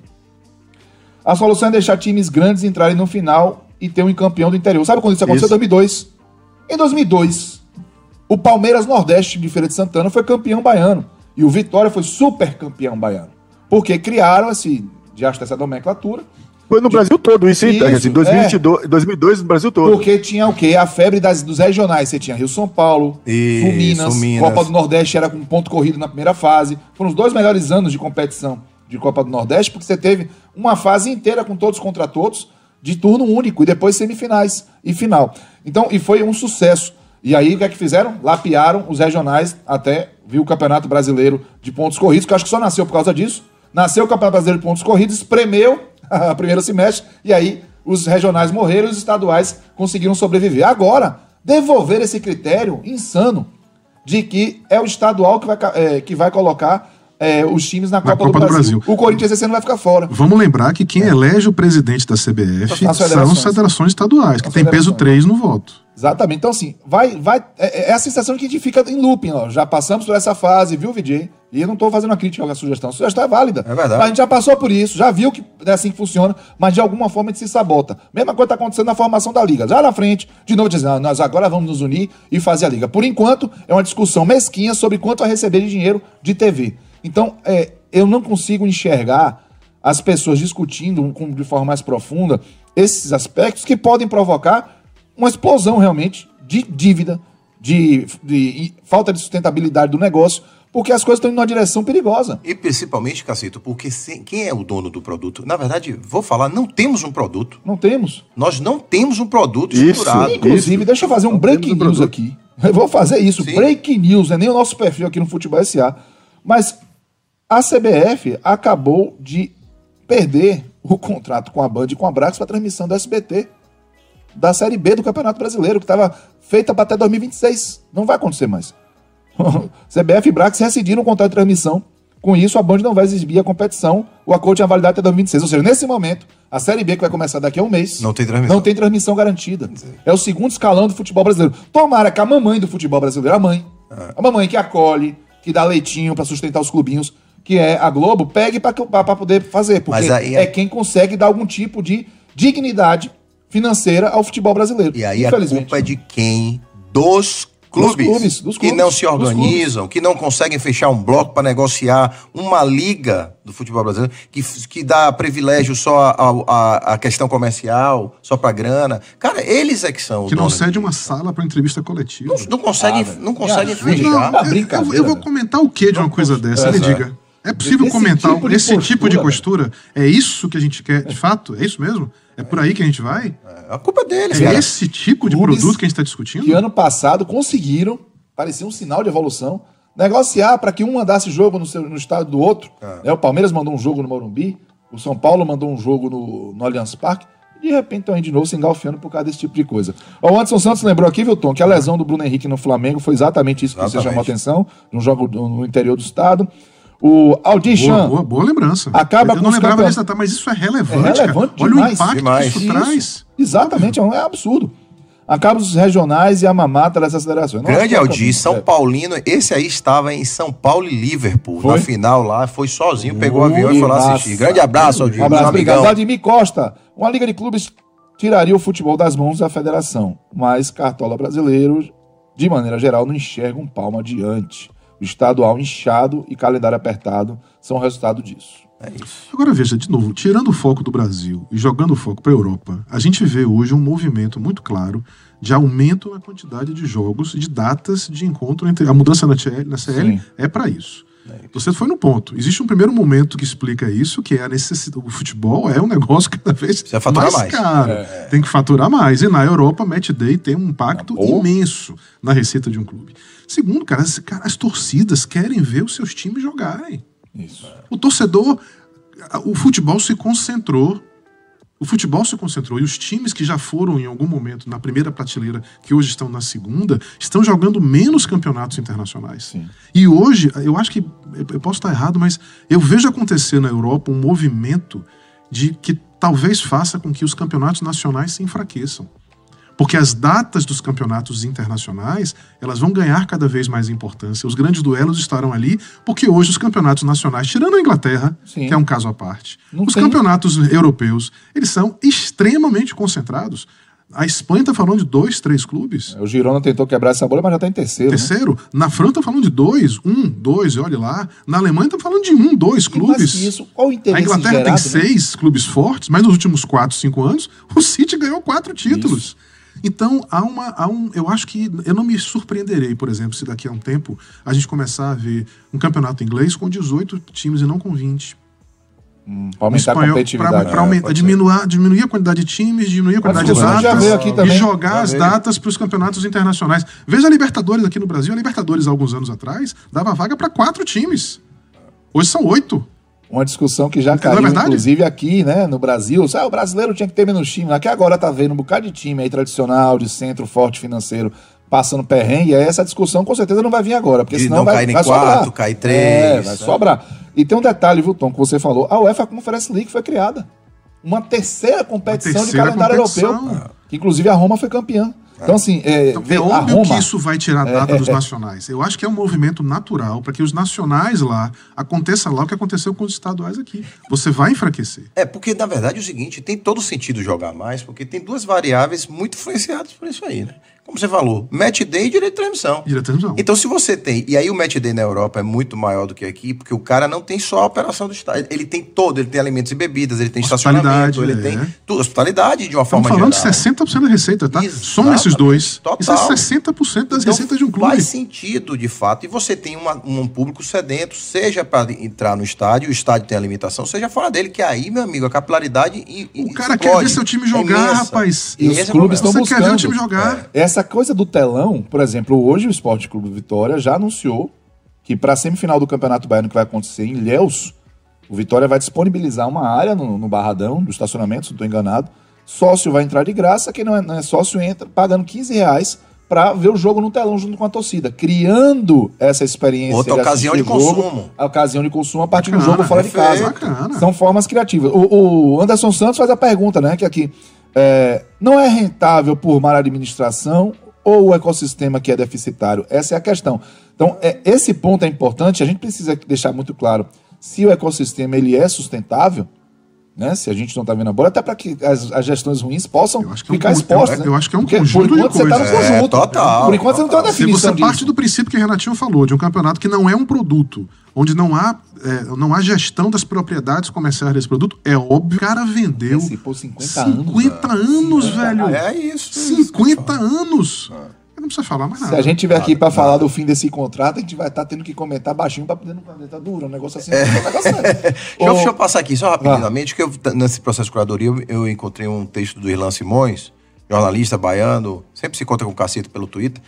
A solução é deixar times grandes entrarem no final e ter um campeão do interior. Sabe quando isso aconteceu? Em Isso. dois mil e dois. Em dois mil e dois, o Palmeiras Nordeste de Feira de Santana foi campeão baiano. E o Vitória foi super campeão baiano. Porque criaram esse, diacho dessa nomenclatura, Foi no Brasil todo, isso, Isso, assim, dois mil e vinte e dois, dois mil e dois no Brasil todo. porque tinha o quê? A febre das, dos regionais. Você tinha Rio-São Paulo, Isso, Sul Minas, Minas. Copa do Nordeste era com ponto corrido na primeira fase. Foram os dois melhores anos de competição de Copa do Nordeste, porque você teve uma fase inteira com todos contra todos, de turno único, e depois semifinais e final. Então, e foi um sucesso. E aí, o que é que fizeram? Lapiaram os regionais até vir o Campeonato Brasileiro de Pontos Corridos, que eu acho que só nasceu por causa disso. Nasceu o Campeonato Brasileiro de Pontos Corridos, espremeu a primeiro semestre, e aí os regionais morreram e os estaduais conseguiram sobreviver. Agora, devolver esse critério insano de que é o estadual que vai, ca- é, que vai colocar é, os times na, Copa, Copa do, do Brasil. Brasil. O Corinthians esse ano vai ficar fora. Vamos lembrar que quem elege o presidente da C B F São as são federações. as federações estaduais, que As tem peso federações. três no voto. Exatamente. Então, assim, vai, vai, é, é a sensação de que a gente fica em looping. Ó. Já passamos por essa fase, viu, V J? E eu não estou fazendo uma crítica à sugestão. A sugestão é válida. É verdade. Mas a gente já passou por isso, já viu que é assim que funciona, mas de alguma forma a gente se sabota. Mesma coisa está acontecendo na formação da Liga. Já na frente, de novo dizendo, ah, nós agora vamos nos unir e fazer a Liga. Por enquanto, é uma discussão mesquinha sobre quanto vai receber de dinheiro de T V. Então, é, eu não consigo enxergar as pessoas discutindo com- de forma mais profunda esses aspectos que podem provocar uma explosão realmente de dívida, de, de falta de sustentabilidade do negócio, porque as coisas estão indo numa direção perigosa. E principalmente, Cacito, porque se- quem é o dono do produto? Na verdade, vou falar, não temos um produto. Não temos. Nós não temos um produto Isso. estruturado. Inclusive, deixa eu fazer um Não break temos um news produto. aqui. Eu vou fazer isso, Sim. break news, não é nem o nosso perfil aqui no Futebol S A. Mas a C B F acabou de perder o contrato com a Band e com a Brax para transmissão do S B T da Série B do Campeonato Brasileiro, que estava feita para até dois mil e vinte e seis. Não vai acontecer mais. C B F e Brax rescindiram o contrato de transmissão. Com isso, a Band não vai exibir a competição. O acordo tinha validade até dois mil e vinte e seis. Ou seja, nesse momento, a Série B, que vai começar daqui a um mês, Não tem transmissão. não tem transmissão garantida. É o segundo escalão do futebol brasileiro. Tomara que a mamãe do futebol brasileiro, a mãe, a mamãe que acolhe, que dá leitinho para sustentar os clubinhos, que é a Globo, pegue para poder fazer. Porque Mas aí é... é- quem consegue dar algum tipo de dignidade financeira ao futebol brasileiro. E aí a Infelizmente. culpa é de quem? Dos clubes. clubes, dos que clubes, não se dos organizam, que não conseguem fechar um bloco para negociar uma liga do futebol brasileiro, que, que dá privilégio só à questão comercial, só para grana. Cara, eles é que são os Que não donos cede disso. uma sala para entrevista coletiva. Não, não conseguem, Ah, não conseguem me ajude. fechar. Tá eu- eu, brincadeira, eu vou velho. comentar o que de uma coisa dessa? Me Essa- diga. É possível Esse comentar tipo de esse tipo de postura, postura? É isso que a gente quer, de fato? É isso mesmo? É por aí que a gente vai? A culpa é deles, É cara. esse tipo de Clubes produto que a gente está discutindo? que ano passado conseguiram, parecia um sinal de evolução, negociar para que um mandasse jogo no, seu, no estado do outro. Né? O Palmeiras mandou um jogo no Morumbi, o São Paulo mandou um jogo no, no Allianz Parque, e de repente estão aí de novo se engalfiando por causa desse tipo de coisa. Ó, o Anderson Santos lembrou aqui, viu, Tom, que a lesão do Bruno Henrique no Flamengo foi exatamente isso que você Exatamente. chamou a atenção, num jogo do- no interior do estado. O Aldir Boa, Chan, boa, boa lembrança. Acaba eu com não os lembrava campeon- dessa data, mas isso é relevante, É relevante cara. Olha demais. o impacto Demais. que isso Isso. traz. Exatamente, é um é absurdo. Acaba os regionais e a mamata dessas federações. Não acho Grande que é o Aldir, caminho. São É. Paulino, esse aí estava em São Paulo e Liverpool. Foi? Na final lá, foi sozinho, pegou o avião e foi lá Nossa. assistir. Grande abraço, Aldir. Um abraço, meu obrigado. amigão. Vladimir Costa. Uma liga de clubes tiraria o futebol das mãos da federação, mas Cartola brasileiro, de maneira geral, não enxerga um palmo adiante. O estadual inchado e calendário apertado são o resultado disso. É isso. Agora veja, de novo, tirando o foco do Brasil e jogando o foco para a Europa, a gente vê hoje um movimento muito claro de aumento na quantidade de jogos e de datas de encontro entre a mudança na, T L, na C L Sim. é para isso. Você foi no ponto. Existe um primeiro momento que explica isso, que é a necessidade. O futebol é um negócio cada vez Precisa faturar mais. caro. Tem que faturar mais. E na Europa, match day tem um impacto Ah, bom. imenso na receita de um clube. Segundo, cara as, cara, as torcidas querem ver os seus times jogarem. Isso. O torcedor, o futebol se concentrou O futebol se concentrou e os times que já foram em algum momento na primeira prateleira, que hoje estão na segunda, estão jogando menos campeonatos internacionais. Sim. E hoje, eu acho que, eu posso estar errado, mas eu vejo acontecer na Europa um movimento de que talvez faça com que os campeonatos nacionais se enfraqueçam. Porque as datas dos campeonatos internacionais, elas vão ganhar cada vez mais importância. Os grandes duelos estarão ali, porque hoje os campeonatos nacionais, tirando a Inglaterra, Sim. que é um caso à parte, Não os tem. campeonatos europeus, eles são extremamente concentrados. A Espanha está falando de dois, três clubes. O Girona tentou quebrar essa bolha, mas já está em terceiro. Né? Terceiro, na França está falando de dois, um, dois, olhe lá. Na Alemanha está falando de um, dois E clubes. mais que isso, qual o interesse A Inglaterra gerado, tem né? seis clubes fortes, mas nos últimos quatro, cinco anos, o City ganhou quatro títulos. Isso. Então, há uma, há um, eu acho que eu não me surpreenderei, por exemplo, se daqui a um tempo a gente começar a ver um campeonato inglês com dezoito times e não com vinte. Hum, pra aumentar a Espanhol, competitividade. pra- pra É, aumentar- pode ser. diminuir, diminuir a quantidade de times, diminuir a quantidade de discussão já datas veio aqui e também. jogar Já as veio. datas para os campeonatos internacionais. Veja a Libertadores aqui no Brasil. A Libertadores, há alguns anos atrás, dava vaga para quatro times. Hoje são oito. Uma discussão que já Não é caiu, verdade? inclusive, aqui, né, no Brasil. Ah, o brasileiro tinha que ter menos time. Aqui agora tá vendo um bocado de time aí tradicional, de centro forte financeiro, passando perrengue. E aí essa discussão com certeza não vai vir agora, porque De senão não vai, cair em vai quatro, sobrar. cair três, É, vai né? sobrar. E tem um detalhe, viu, Tom, que você falou. A UEFA Conference League foi criada. Uma terceira competição Uma de terceira calendário competição. europeu. Que, inclusive, a Roma foi campeã. Então, assim, é, Então, vê, é a óbvio Roma... que isso vai tirar a data dos nacionais. Eu acho que é um movimento natural para que os nacionais lá aconteça lá o que aconteceu com os estaduais aqui. Você vai enfraquecer. É, porque na verdade é o seguinte, tem todo sentido jogar mais, porque tem duas variáveis muito influenciadas por isso aí, né? Como você falou, match day e direito de transmissão. Direito de transmissão. Então, se você tem... E aí o match day na Europa é muito maior do que aqui, porque o cara não tem só a operação do estádio. Ele tem todo, ele tem alimentos e bebidas, ele tem estacionamento, ele Hospitalidade, tem é. tudo, hospitalidade de uma Estamos forma falando de geral. sessenta por cento da receita, tá? Exatamente. Soma esses dois. Total. Isso é sessenta por cento das Então, receitas de um clube. faz sentido, de fato. E você tem uma- um público sedento, seja para entrar no estádio, o estádio tem a limitação, seja fora dele, que aí, meu amigo, a capilaridade e, O cara quer ver seu time jogar, rapaz. E os Esse é o clubes problema. estão Você quer ver o buscando. time jogar? Essa coisa do telão, por exemplo, hoje o Esporte Clube Vitória já anunciou que para a semifinal do Campeonato Baiano que vai acontecer em Ilhéus, o Vitória vai disponibilizar uma área no, no Barradão, do estacionamento, se não estou enganado. Sócio vai entrar de graça, quem não é, não é sócio entra pagando quinze reais para ver o jogo no telão junto com a torcida, criando essa experiência. Outra ocasião assistir de o jogo, consumo. a ocasião de consumo a partir do Bacana, jogo fora de perfeito, casa. bacana. São formas criativas. O, o Anderson Santos faz a pergunta, né? Que aqui é, não é rentável por má administração ou o ecossistema que é deficitário? Essa é a questão. Então, é, esse ponto é importante. A gente precisa deixar muito claro se o ecossistema ele é sustentável, né? Se a gente não está vendo a bola, até para que as, as gestões ruins possam Eu acho que é um ficar con- expostas. eu- né? eu acho que é um Porque, conjunto por de enquanto você está no coisas. conjunto. É, total, Por enquanto você não tem uma total. Se definição você parte disso. do princípio que o Renatinho falou, de um campeonato que não é um produto, onde não há, é, não há gestão das propriedades comerciais desse produto, é óbvio que o cara vendeu Esse, pô, cinquenta anos, cinquenta anos, velho. É isso. cinquenta anos. Eu não precisa falar mais nada. Se a gente tiver aqui para falar do fim desse contrato, a gente vai estar tendo que comentar baixinho para poder não fazer. Tá duro, um negócio assim. É. Um negócio sério. Deixa, eu, Ô, deixa eu passar aqui só rapidamente, que eu, nesse processo de curadoria eu, eu encontrei um texto do Irlan Simões, jornalista baiano, sempre se encontra com o Cacito pelo Twitter.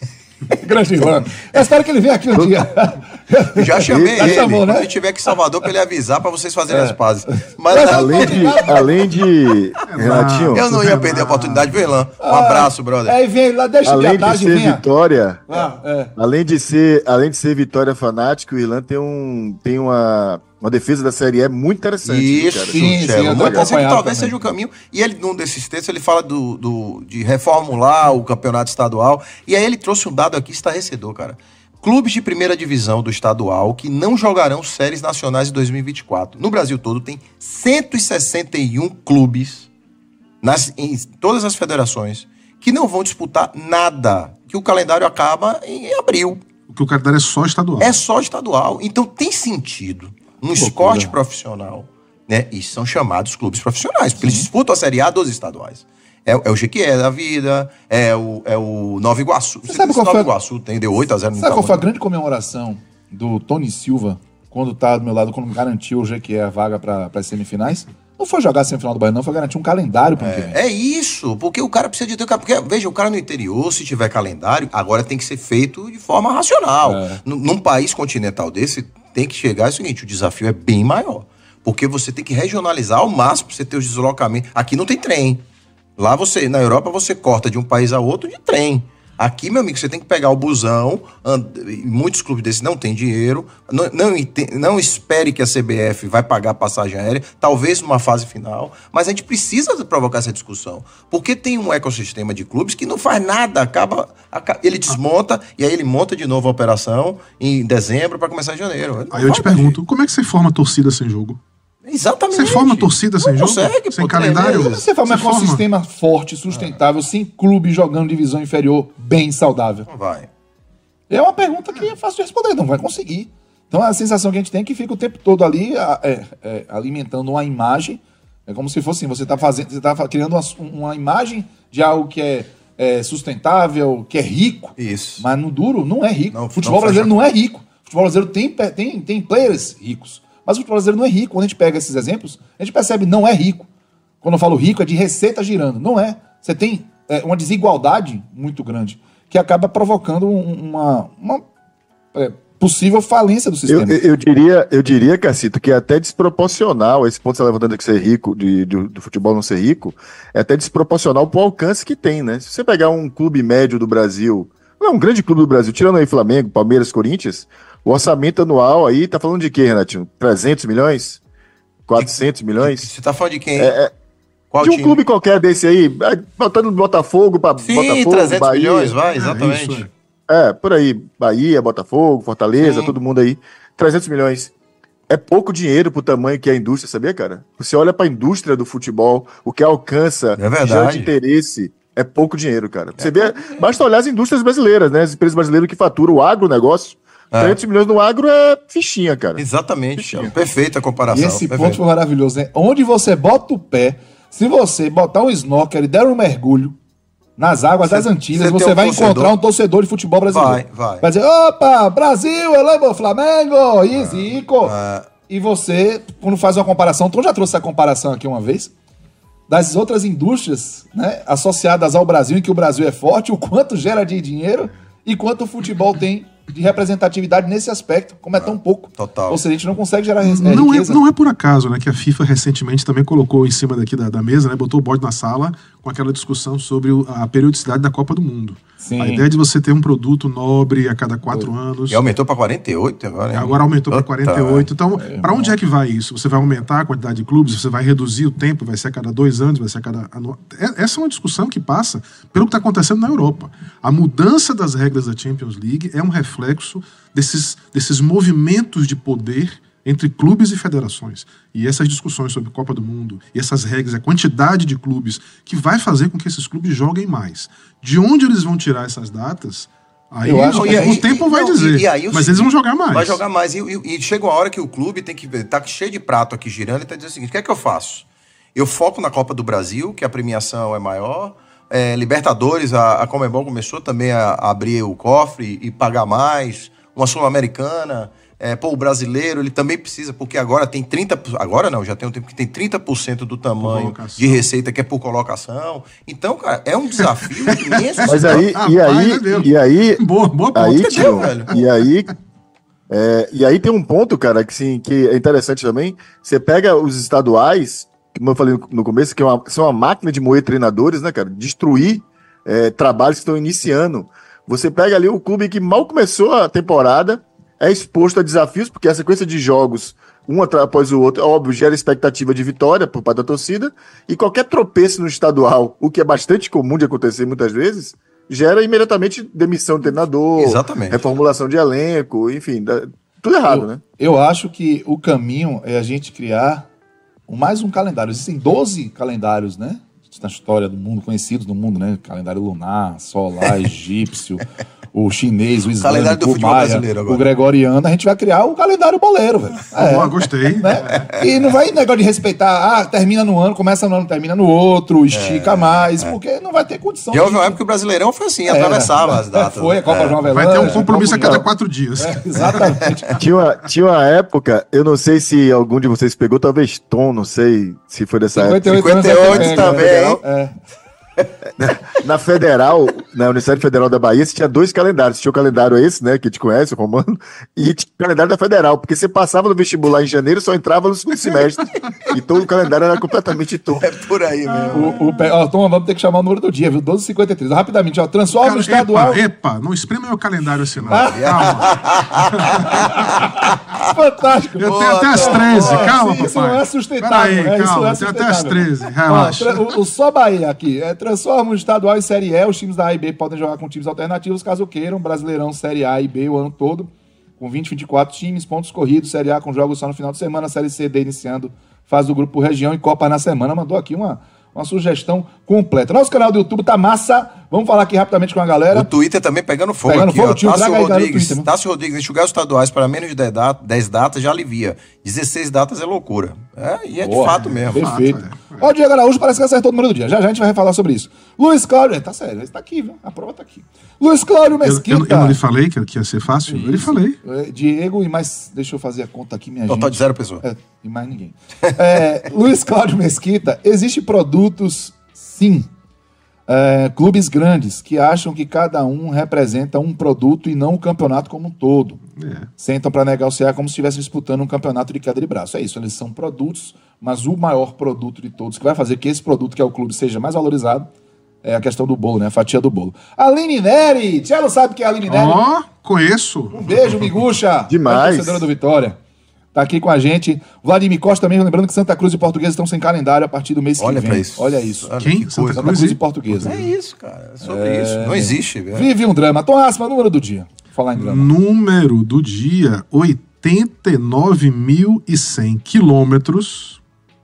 Grande Irlan. Eu espero que ele venha aqui um dia. Eu já chamei Já ele, chamou, quando né? ele estiver aqui em Salvador, pra ele avisar pra vocês fazerem É. as pazes. Mas Mas não, Além de, além de Renatinho, eu não ia perder a oportunidade, viu, Irlan? Um abraço, brother. Aí vem lá, deixa de além de tarde, ser venha. Vitória, Ah, é. além de ser, além de ser Vitória fanático, o Irlan tem um tem uma uma defesa da Série E muito interessante, viu, Isso, cara? Sim, sim, Chelo. eu tô Muito interessante, que acompanhado talvez também. seja o caminho. E ele, num desses textos, ele fala do, do, de reformular o campeonato estadual. E aí ele trouxe um dado aqui estarrecedor, cara. Clubes de primeira divisão do estadual que não jogarão séries nacionais em dois mil e vinte e quatro. No Brasil todo tem cento e sessenta e um clubes nas, em todas as federações que não vão disputar nada, que o calendário acaba em abril. Porque o calendário é só estadual. É só estadual. Então tem sentido no esporte profissional, né? E são chamados clubes profissionais, porque eles disputam a Série A dos estaduais. É, é o Jequié da vida, é o, é o Nova Iguaçu. Não sei sabe se qual Nova foi a- Iguaçu tem, deu oito a zero no Sabe qual foi a Itaú. grande comemoração do Tony Silva quando tá do meu lado, quando garantiu o Jequié a vaga para as semifinais? Não foi jogar a semifinal do Bahia, não, foi garantir um calendário para o ano que vem. É isso, porque o cara precisa de ter... Porque, veja, o cara no interior, se tiver calendário, agora tem que ser feito de forma racional. É. Num, num país continental desse, tem que chegar... É o seguinte, o desafio é bem maior. Porque você tem que regionalizar ao máximo pra você ter os deslocamentos. Aqui não tem trem. Lá você, na Europa, você corta de um país a outro de trem. Aqui, meu amigo, você tem que pegar o busão. And... Muitos clubes desses não têm dinheiro. Não, não, não espere que a C B F vai pagar a passagem aérea, talvez numa fase final. Mas a gente precisa provocar essa discussão. Porque tem um ecossistema de clubes que não faz nada. Acaba, acaba ele desmonta e aí ele monta de novo a operação em dezembro para começar em janeiro. Aí eu te pergunto, como é que você forma torcida sem jogo? Exatamente. Você forma torcida sem não jogo? Consegue, sem pô, calendário? Como você forma um ecossistema forte, sustentável, sem clube jogando divisão inferior, bem saudável? Não vai. É uma pergunta que é fácil de responder, não vai conseguir. Então a sensação que a gente tem é que fica o tempo todo ali é, é, alimentando uma imagem. É como se fosse assim, você está fazendo, você tá criando uma, uma imagem de algo que é, é sustentável, que é rico. Isso. Mas no duro não é rico. Não, o futebol não brasileiro fecha. não é rico. O futebol brasileiro tem, tem, tem players ricos. Mas o futebol brasileiro não é rico. Quando a gente pega esses exemplos, a gente percebe que não é rico. Quando eu falo rico, é de receita girando. Não é. Você tem é, uma desigualdade muito grande que acaba provocando um- uma, uma, é, possível falência do Eu, sistema. eu, eu diria, eu diria, Cacito, que é até desproporcional esse ponto que você está levantando de ser rico, de, do, do futebol não ser rico, é até desproporcional pro alcance que tem, né? Se você pegar um clube médio do Brasil, não, um grande clube do Brasil, tirando aí Flamengo, Palmeiras, Corinthians, o orçamento anual aí, tá falando de quê, Renatinho? trezentos milhões? quatrocentos milhões? Você tá falando de quem? É, Qual de um time? clube qualquer desse aí, aí, botando Botafogo para Sim, Botafogo, trezentos Bahia. milhões, vai, É, exatamente. isso, É, por aí, Bahia, Botafogo, Fortaleza, Sim. todo mundo aí, trezentos milhões. É pouco dinheiro pro tamanho que é a indústria, sabia, cara? Você olha pra indústria do futebol, o que alcança, É verdade. gera de interesse, é pouco dinheiro, cara. Você vê, basta olhar as indústrias brasileiras, né? As empresas brasileiras que faturam o agronegócio, É. trezentos milhões no agro é fichinha, cara. Exatamente. É perfeita a comparação. E esse perfeito. ponto foi maravilhoso, né? Onde você bota o pé, se você botar um snorkel e der um mergulho nas águas Cê- das Antilhas, cê você tem um vai torcedor? encontrar um torcedor de futebol brasileiro. Vai, vai. Vai dizer, opa, Brasil, eu amo o Flamengo, e Zico. É. E você, quando faz uma comparação, tu já trouxe essa comparação aqui uma vez, das outras indústrias, né, associadas ao Brasil, em que o Brasil é forte, o quanto gera de dinheiro e quanto o futebol tem de representatividade nesse aspecto, como é tão pouco. Total. Ou seja, a gente não consegue gerar res- é, Não é, riqueza. não é por acaso, né, que a FIFA recentemente também colocou em cima daqui da, da mesa, né, botou o bode na sala com aquela discussão sobre o- a periodicidade da Copa do Mundo. Sim. A ideia de você ter um produto nobre a cada quatro anos. E aumentou para quarenta e oito agora, hein? Agora aumentou para Puta, quarenta e oito. Então, para onde é que vai isso? Você vai aumentar a quantidade de clubes? Você vai reduzir o tempo? Vai ser a cada dois anos? Vai ser a cada ano? É- Essa é uma discussão que passa pelo que está acontecendo na Europa. A mudança das regras da Champions League é um reflexo desses, desses movimentos de poder entre clubes e federações. E essas discussões sobre Copa do Mundo, e essas regras, a quantidade de clubes, que vai fazer com que esses clubes joguem mais. De onde eles vão tirar essas datas? Aí Eu acho o, que- o tempo vai não, dizer. e- e aí o mas seguinte, eles vão jogar mais. Vai jogar mais. E, e- e chega uma hora que o clube tem que ver, tá cheio de prato aqui girando e tá dizendo o seguinte: o que é que eu faço? Eu foco na Copa do Brasil, que a premiação é maior. É, Libertadores, a, a Conmebol começou também a, a abrir o cofre e pagar mais. Uma Sul-Americana. É, pô, o brasileiro, ele também precisa, porque agora tem trinta por cento. Agora não, já tem um tempo que tem trinta por cento do tamanho Colocação. de receita que é por colocação. Então, cara, é um desafio imenso. Mas aí, Ah, e vai, aí, né, Deus? e aí, Boa, boa ponto. aí, Entendeu, tio, velho? e aí, é, e aí tem um ponto, cara, que, sim, que é interessante também. Você pega os estaduais, como eu falei no, no começo, que é uma, são uma máquina de moer treinadores, né, cara? Destruir é, trabalhos que estão iniciando. Você pega ali o clube que mal começou a temporada, é exposto a desafios, porque a sequência de jogos, um atra- após o outro, óbvio, gera expectativa de vitória por parte da torcida, e qualquer tropeço no estadual, o que é bastante comum de acontecer muitas vezes, gera imediatamente demissão do treinador, Exatamente. reformulação de elenco, enfim, dá- tudo errado, eu, né? eu acho que o caminho é a gente criar um- mais um calendário. Existem doze calendários, né? Na história do mundo, conhecidos no mundo, né? Calendário lunar, solar, egípcio, o chinês, o islâmico, Calendário do o futebol maia, brasileiro agora. o gregoriano. A gente vai criar o calendário boleiro, velho. É, Boa, gostei. né? E não vai negócio de respeitar, ah, termina no ano, começa no ano, termina no outro, estica mais, porque não vai ter condição. Já houve de- uma época que o Brasileirão foi assim, É, atravessava as datas. Foi, a Copa É. João Vai Avelange, ter um compromisso a Copa cada Mundial. quatro dias. É, exatamente. Tinha uma, tinha uma época, eu não sei se algum de vocês pegou, talvez Tom, não sei se foi dessa época. cinquenta e oito anos cinquenta e oito é que pega, também. né? É. Na Federal, na Universidade Federal da Bahia, você tinha dois calendários. Tinha o calendário esse, né, que a gente conhece, o romano, e tinha o calendário da Federal, porque você passava no vestibular em janeiro, só entrava no segundo semestre. E todo o calendário era completamente torto. É por aí mesmo. O, o, ó, Tom, vamos ter que chamar o número do dia, viu? doze e cinquenta e três. Rapidamente, ó. Transforma Cara, o estadual. Epa, epa, não espreme meu calendário assim, não. Ah. Calma. Fantástico. Eu tenho até as treze, Ó, calma, isso, papai. isso não é sustentável. Peraí, é, isso calma, não é eu tenho até as sustentável. treze, relaxa. Ó, tra- o, o Só Bahia aqui. É, transforma o estadual em Série E. Os times da A e B podem jogar com times alternativos, caso queiram. Brasileirão, Série A e B o ano todo. Com vinte, vinte e quatro times, pontos corridos. Série A com jogos só no final de semana. Série C, D iniciando fase do grupo por região e Copa na semana. Mandou aqui uma, uma sugestão completa. Nosso canal do YouTube tá massa. Vamos falar aqui rapidamente com a galera. O Twitter também pegando fogo Pegando aqui, fogo, ó. tio, Tássio traga aí, galera, do Rodrigues, Twitter, né? Tássio Rodrigues, enxugar os estaduais para menos de dez datas já alivia. dezesseis datas é loucura. É, e é Boa, de fato mesmo. Perfeito. Fato, é. Ó, o Diego Araújo parece que acertou o número do dia. Já já a gente vai falar sobre isso. Luiz Cláudio. É, tá sério, ele tá aqui, viu? A prova tá aqui. Luiz Cláudio Eu, Mesquita. eu, eu não lhe falei que, que ia ser fácil? Eu lhe falei. É, Diego e mais. Deixa eu fazer a conta aqui, minha Total gente. de zero pessoa. É, e mais ninguém. É, Luiz Cláudio Mesquita, existe produtos, sim, é, clubes grandes que acham que cada um representa um produto e não o campeonato como um todo. É. Sentam para negociar como se estivesse disputando um campeonato de queda de braço. É isso, eles são produtos, mas o maior produto de todos, que vai fazer que esse produto, que é o clube, seja mais valorizado, é a questão do bolo, né? A fatia do bolo. Aline Neri! Tchelo sabe que é a Aline Neri? Ó, conheço. Um beijo, Miguxa. Demais. Torcedora do Vitória. Tá aqui com a gente. Vladimir Costa também, lembrando que Santa Cruz e Portuguesa estão sem calendário a partir do mês Olha que vem. pra isso. Olha isso. Olha Quem? que Santa coisa. Santa Cruz Cruz e- e Portuguesa. É isso, cara. É sobre isso. Não existe, velho. Vive um drama. Tom Asma, número do dia. Vou falar em drama. Número do dia, oitenta e nove mil e cem quilômetros.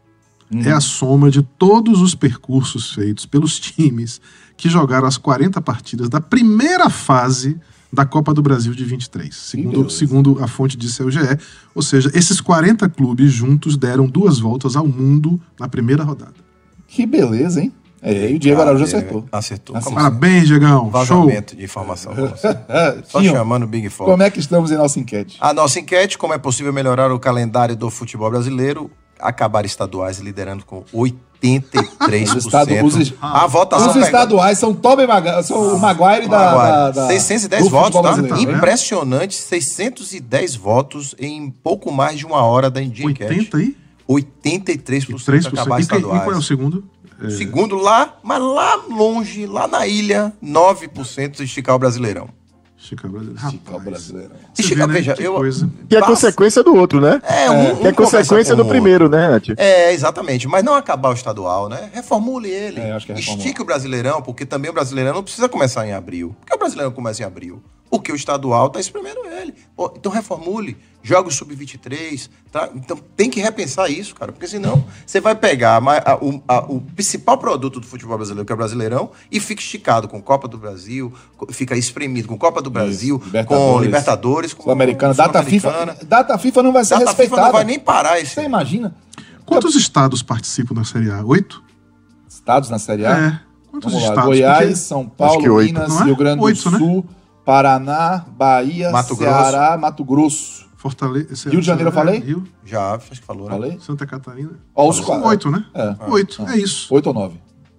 É a soma de todos os percursos feitos pelos times que jogaram as quarenta partidas da primeira fase da Copa do Brasil de vinte e três, segundo, beleza. segundo a fonte disse o G E. Ou seja, esses quarenta clubes juntos deram duas voltas ao mundo na primeira rodada. Que beleza, hein? É, e o Diego Araújo acertou. Acertou. Acertou. Como assim? Parabéns, Diegão. Show. Vazamento de informação. Como assim? Só Tinho, chamando o Big Four. como é que estamos em nossa enquete? A nossa enquete, como é possível melhorar o calendário do futebol brasileiro, acabar estaduais liderando com oitenta e três por cento. Os estados- os- a votação Os pegou- estaduais são Tobey Maguire, são o Maguire da, da, da seiscentos e dez do votos, futebol tá? brasileiro. vendo? Impressionante, seiscentos e dez votos em pouco mais de uma hora da de enquete. oitenta e oitenta e três por cento três por cento. acabar E, quem- e estaduais. qual é o segundo? Segundo lá, mas lá longe, lá na ilha, nove por cento esticar o Brasileirão. Chicago Brasileiro. Esticar o Rapaz. brasileiro. Você Esticar, vê, né? veja, Que eu... coisa. Que é Passa- consequência do outro, né? É, um, um Que é consequência conversa do com o primeiro, né, Nath? É, exatamente. Mas não acabar o estadual, né? Reformule ele. É, acho que é reformular. Estique o Brasileirão, porque também o Brasileirão não precisa começar em abril. Porque o Brasileirão começa em abril. Porque o estadual tá espremendo ele. Pô, então reformule. Joga o sub vinte e três. Tá? Então tem que repensar isso, cara. Porque senão você vai pegar a ma- a- o, a- o principal produto do futebol brasileiro, que é o Brasileirão, e fica esticado com Copa do Brasil, co- fica espremido com Copa do Brasil, Libertadores. com Libertadores, com Sul-Americana, data FIFA. Sul-Americana. Data FIFA não vai ser Data FIFA respeitada. não vai nem parar esse. Você imagina? Quantos estados participam da Série A? Oito? Estados na Série A? É. Quantos Vamos lá. estados? Goiás, Porque- São Acho que Paulo, oito, Minas, não é? Rio Grande Oito, do né? Sul, Paraná, Bahia, Mato Ceará, Mato Grosso. Fortaleza. Rio de Janeiro eu falei? Rio, Já, acho que falou, né? Falei? Santa Catarina. Ó, os São quatro. oito, né? É. Oito, é isso. Oito ou nove?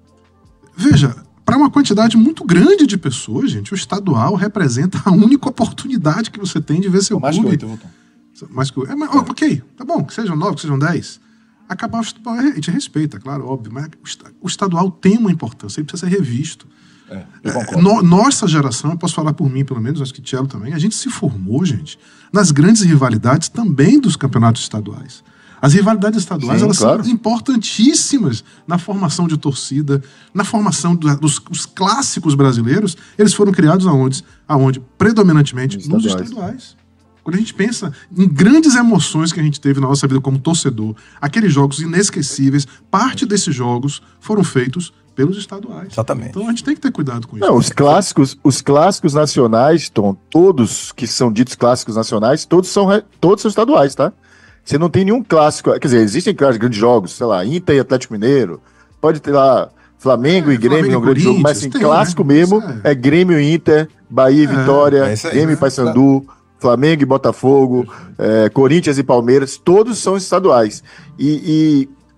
Veja, para uma quantidade muito grande de pessoas, gente, o estadual representa a única oportunidade que você tem de ver seu Mais que clube. oito, Vulton. Mais que oito. É, mas, ó, ok, tá bom, que sejam nove, que sejam dez. Acabar o estadual, a gente respeita, claro, óbvio, mas o esta- o estadual tem uma importância, ele precisa ser revisto. É, eu concordo. No- nossa geração, eu posso falar por mim, pelo menos, acho que Tchelo também, a gente se formou, gente, nas grandes rivalidades também dos campeonatos estaduais. As rivalidades estaduais, Sim, elas claro. são importantíssimas na formação de torcida, na formação do- dos os clássicos brasileiros. Eles foram criados aonde? Aonde? Predominantemente Nos nos estaduais. estaduais. Quando a gente pensa em grandes emoções que a gente teve na nossa vida como torcedor, aqueles jogos inesquecíveis, parte desses jogos foram feitos pelos estaduais. Exatamente. Então a gente tem que ter cuidado com isso. Não, os clássicos, os clássicos nacionais, Tom, todos que são ditos clássicos nacionais, todos são, re- todos são estaduais, tá? Você não tem nenhum clássico, quer dizer, existem claro, grandes jogos, sei lá, Inter e Atlético Mineiro, pode ter lá Flamengo É, e Grêmio, Flamengo é um e grande jogo, mas Corinthians, assim, tem, clássico né? mesmo Isso é. Grêmio e Inter, Bahia e É, Vitória, é isso aí, Grêmio né? e Paysandu, Flamengo e Botafogo, é, Corinthians e Palmeiras, todos são estaduais. E, e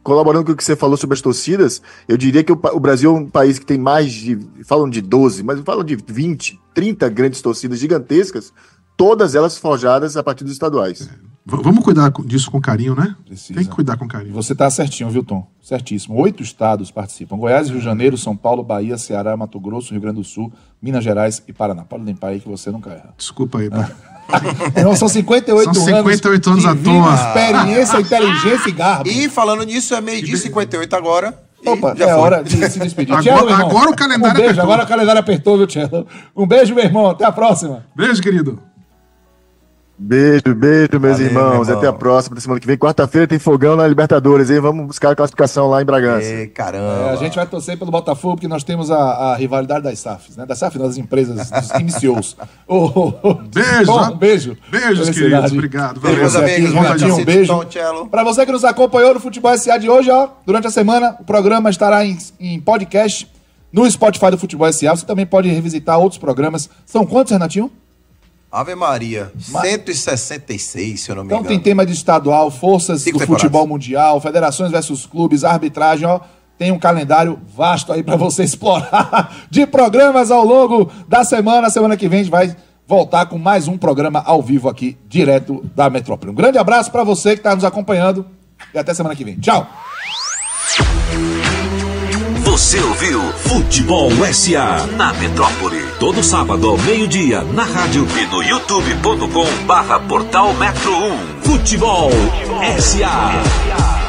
colaborando com o que você falou sobre as torcidas, eu diria que o, o Brasil é um país que tem mais de, falam de doze, mas falam de vinte, trinta grandes torcidas gigantescas, todas elas forjadas a partir dos estaduais. V- vamos cuidar com- disso com carinho, né? Precisa. Tem que cuidar com carinho. Você tá certinho, viu, Tom? Certíssimo. Oito estados participam. Goiás, Rio de Janeiro, São Paulo, Bahia, Ceará, Mato Grosso, Rio Grande do Sul, Minas Gerais e Paraná. Pode limpar aí que você nunca erra. Desculpa aí, mas... Então, são cinquenta e oito São anos. cinquenta e oito anos de à vida, toa. experiência, inteligência e garbo. E falando nisso, é meio-dia e cinquenta e oito agora. E Opa, já é foi. hora de se despedir. Agora- Tchelo, meu irmão. agora o calendário Um beijo, apertou. agora o calendário apertou, viu, Tchelo? Um beijo, meu irmão. Até a próxima. Beijo, querido. Beijo, beijo, meus Valeu, irmãos. meu irmão. Até a próxima, semana que vem. Quarta-feira tem fogão na Libertadores, hein? Vamos buscar a classificação lá em Bragança. Ê, É, caramba. a gente vai torcer pelo Botafogo, porque nós temos a, a rivalidade das S A Fs, né? Das S A F, não, das empresas, dos M C Os. Ô, ô, ô. Beijo. Tom, um beijo. Beijos, Felicidade. queridos. Obrigado. Beijo, Valeu. você aqui, amigos, Renatinho, um Renatinho, beijo. Tom, Tchelo. Pra você que nos acompanhou no Futebol S A de hoje, ó, durante a semana, o programa estará em, em podcast no Spotify do Futebol S A. Você também pode revisitar outros programas. São quantos, Renatinho? Ave Maria, cento e sessenta e seis, se eu não me Então engano. tem tema de estadual, forças Cinco do temporadas. futebol mundial, federações versus clubes, arbitragem, ó. Tem um calendário vasto aí pra você explorar de programas ao longo da semana. Semana que vem a gente vai voltar com mais um programa ao vivo aqui, direto da Metrópole. Um grande abraço pra você que tá nos acompanhando e até semana que vem. Tchau! Você ouviu Futebol S A na Metrópole. Todo sábado ao meio-dia na rádio e no youtube ponto com barra portal Metro um. Futebol S A.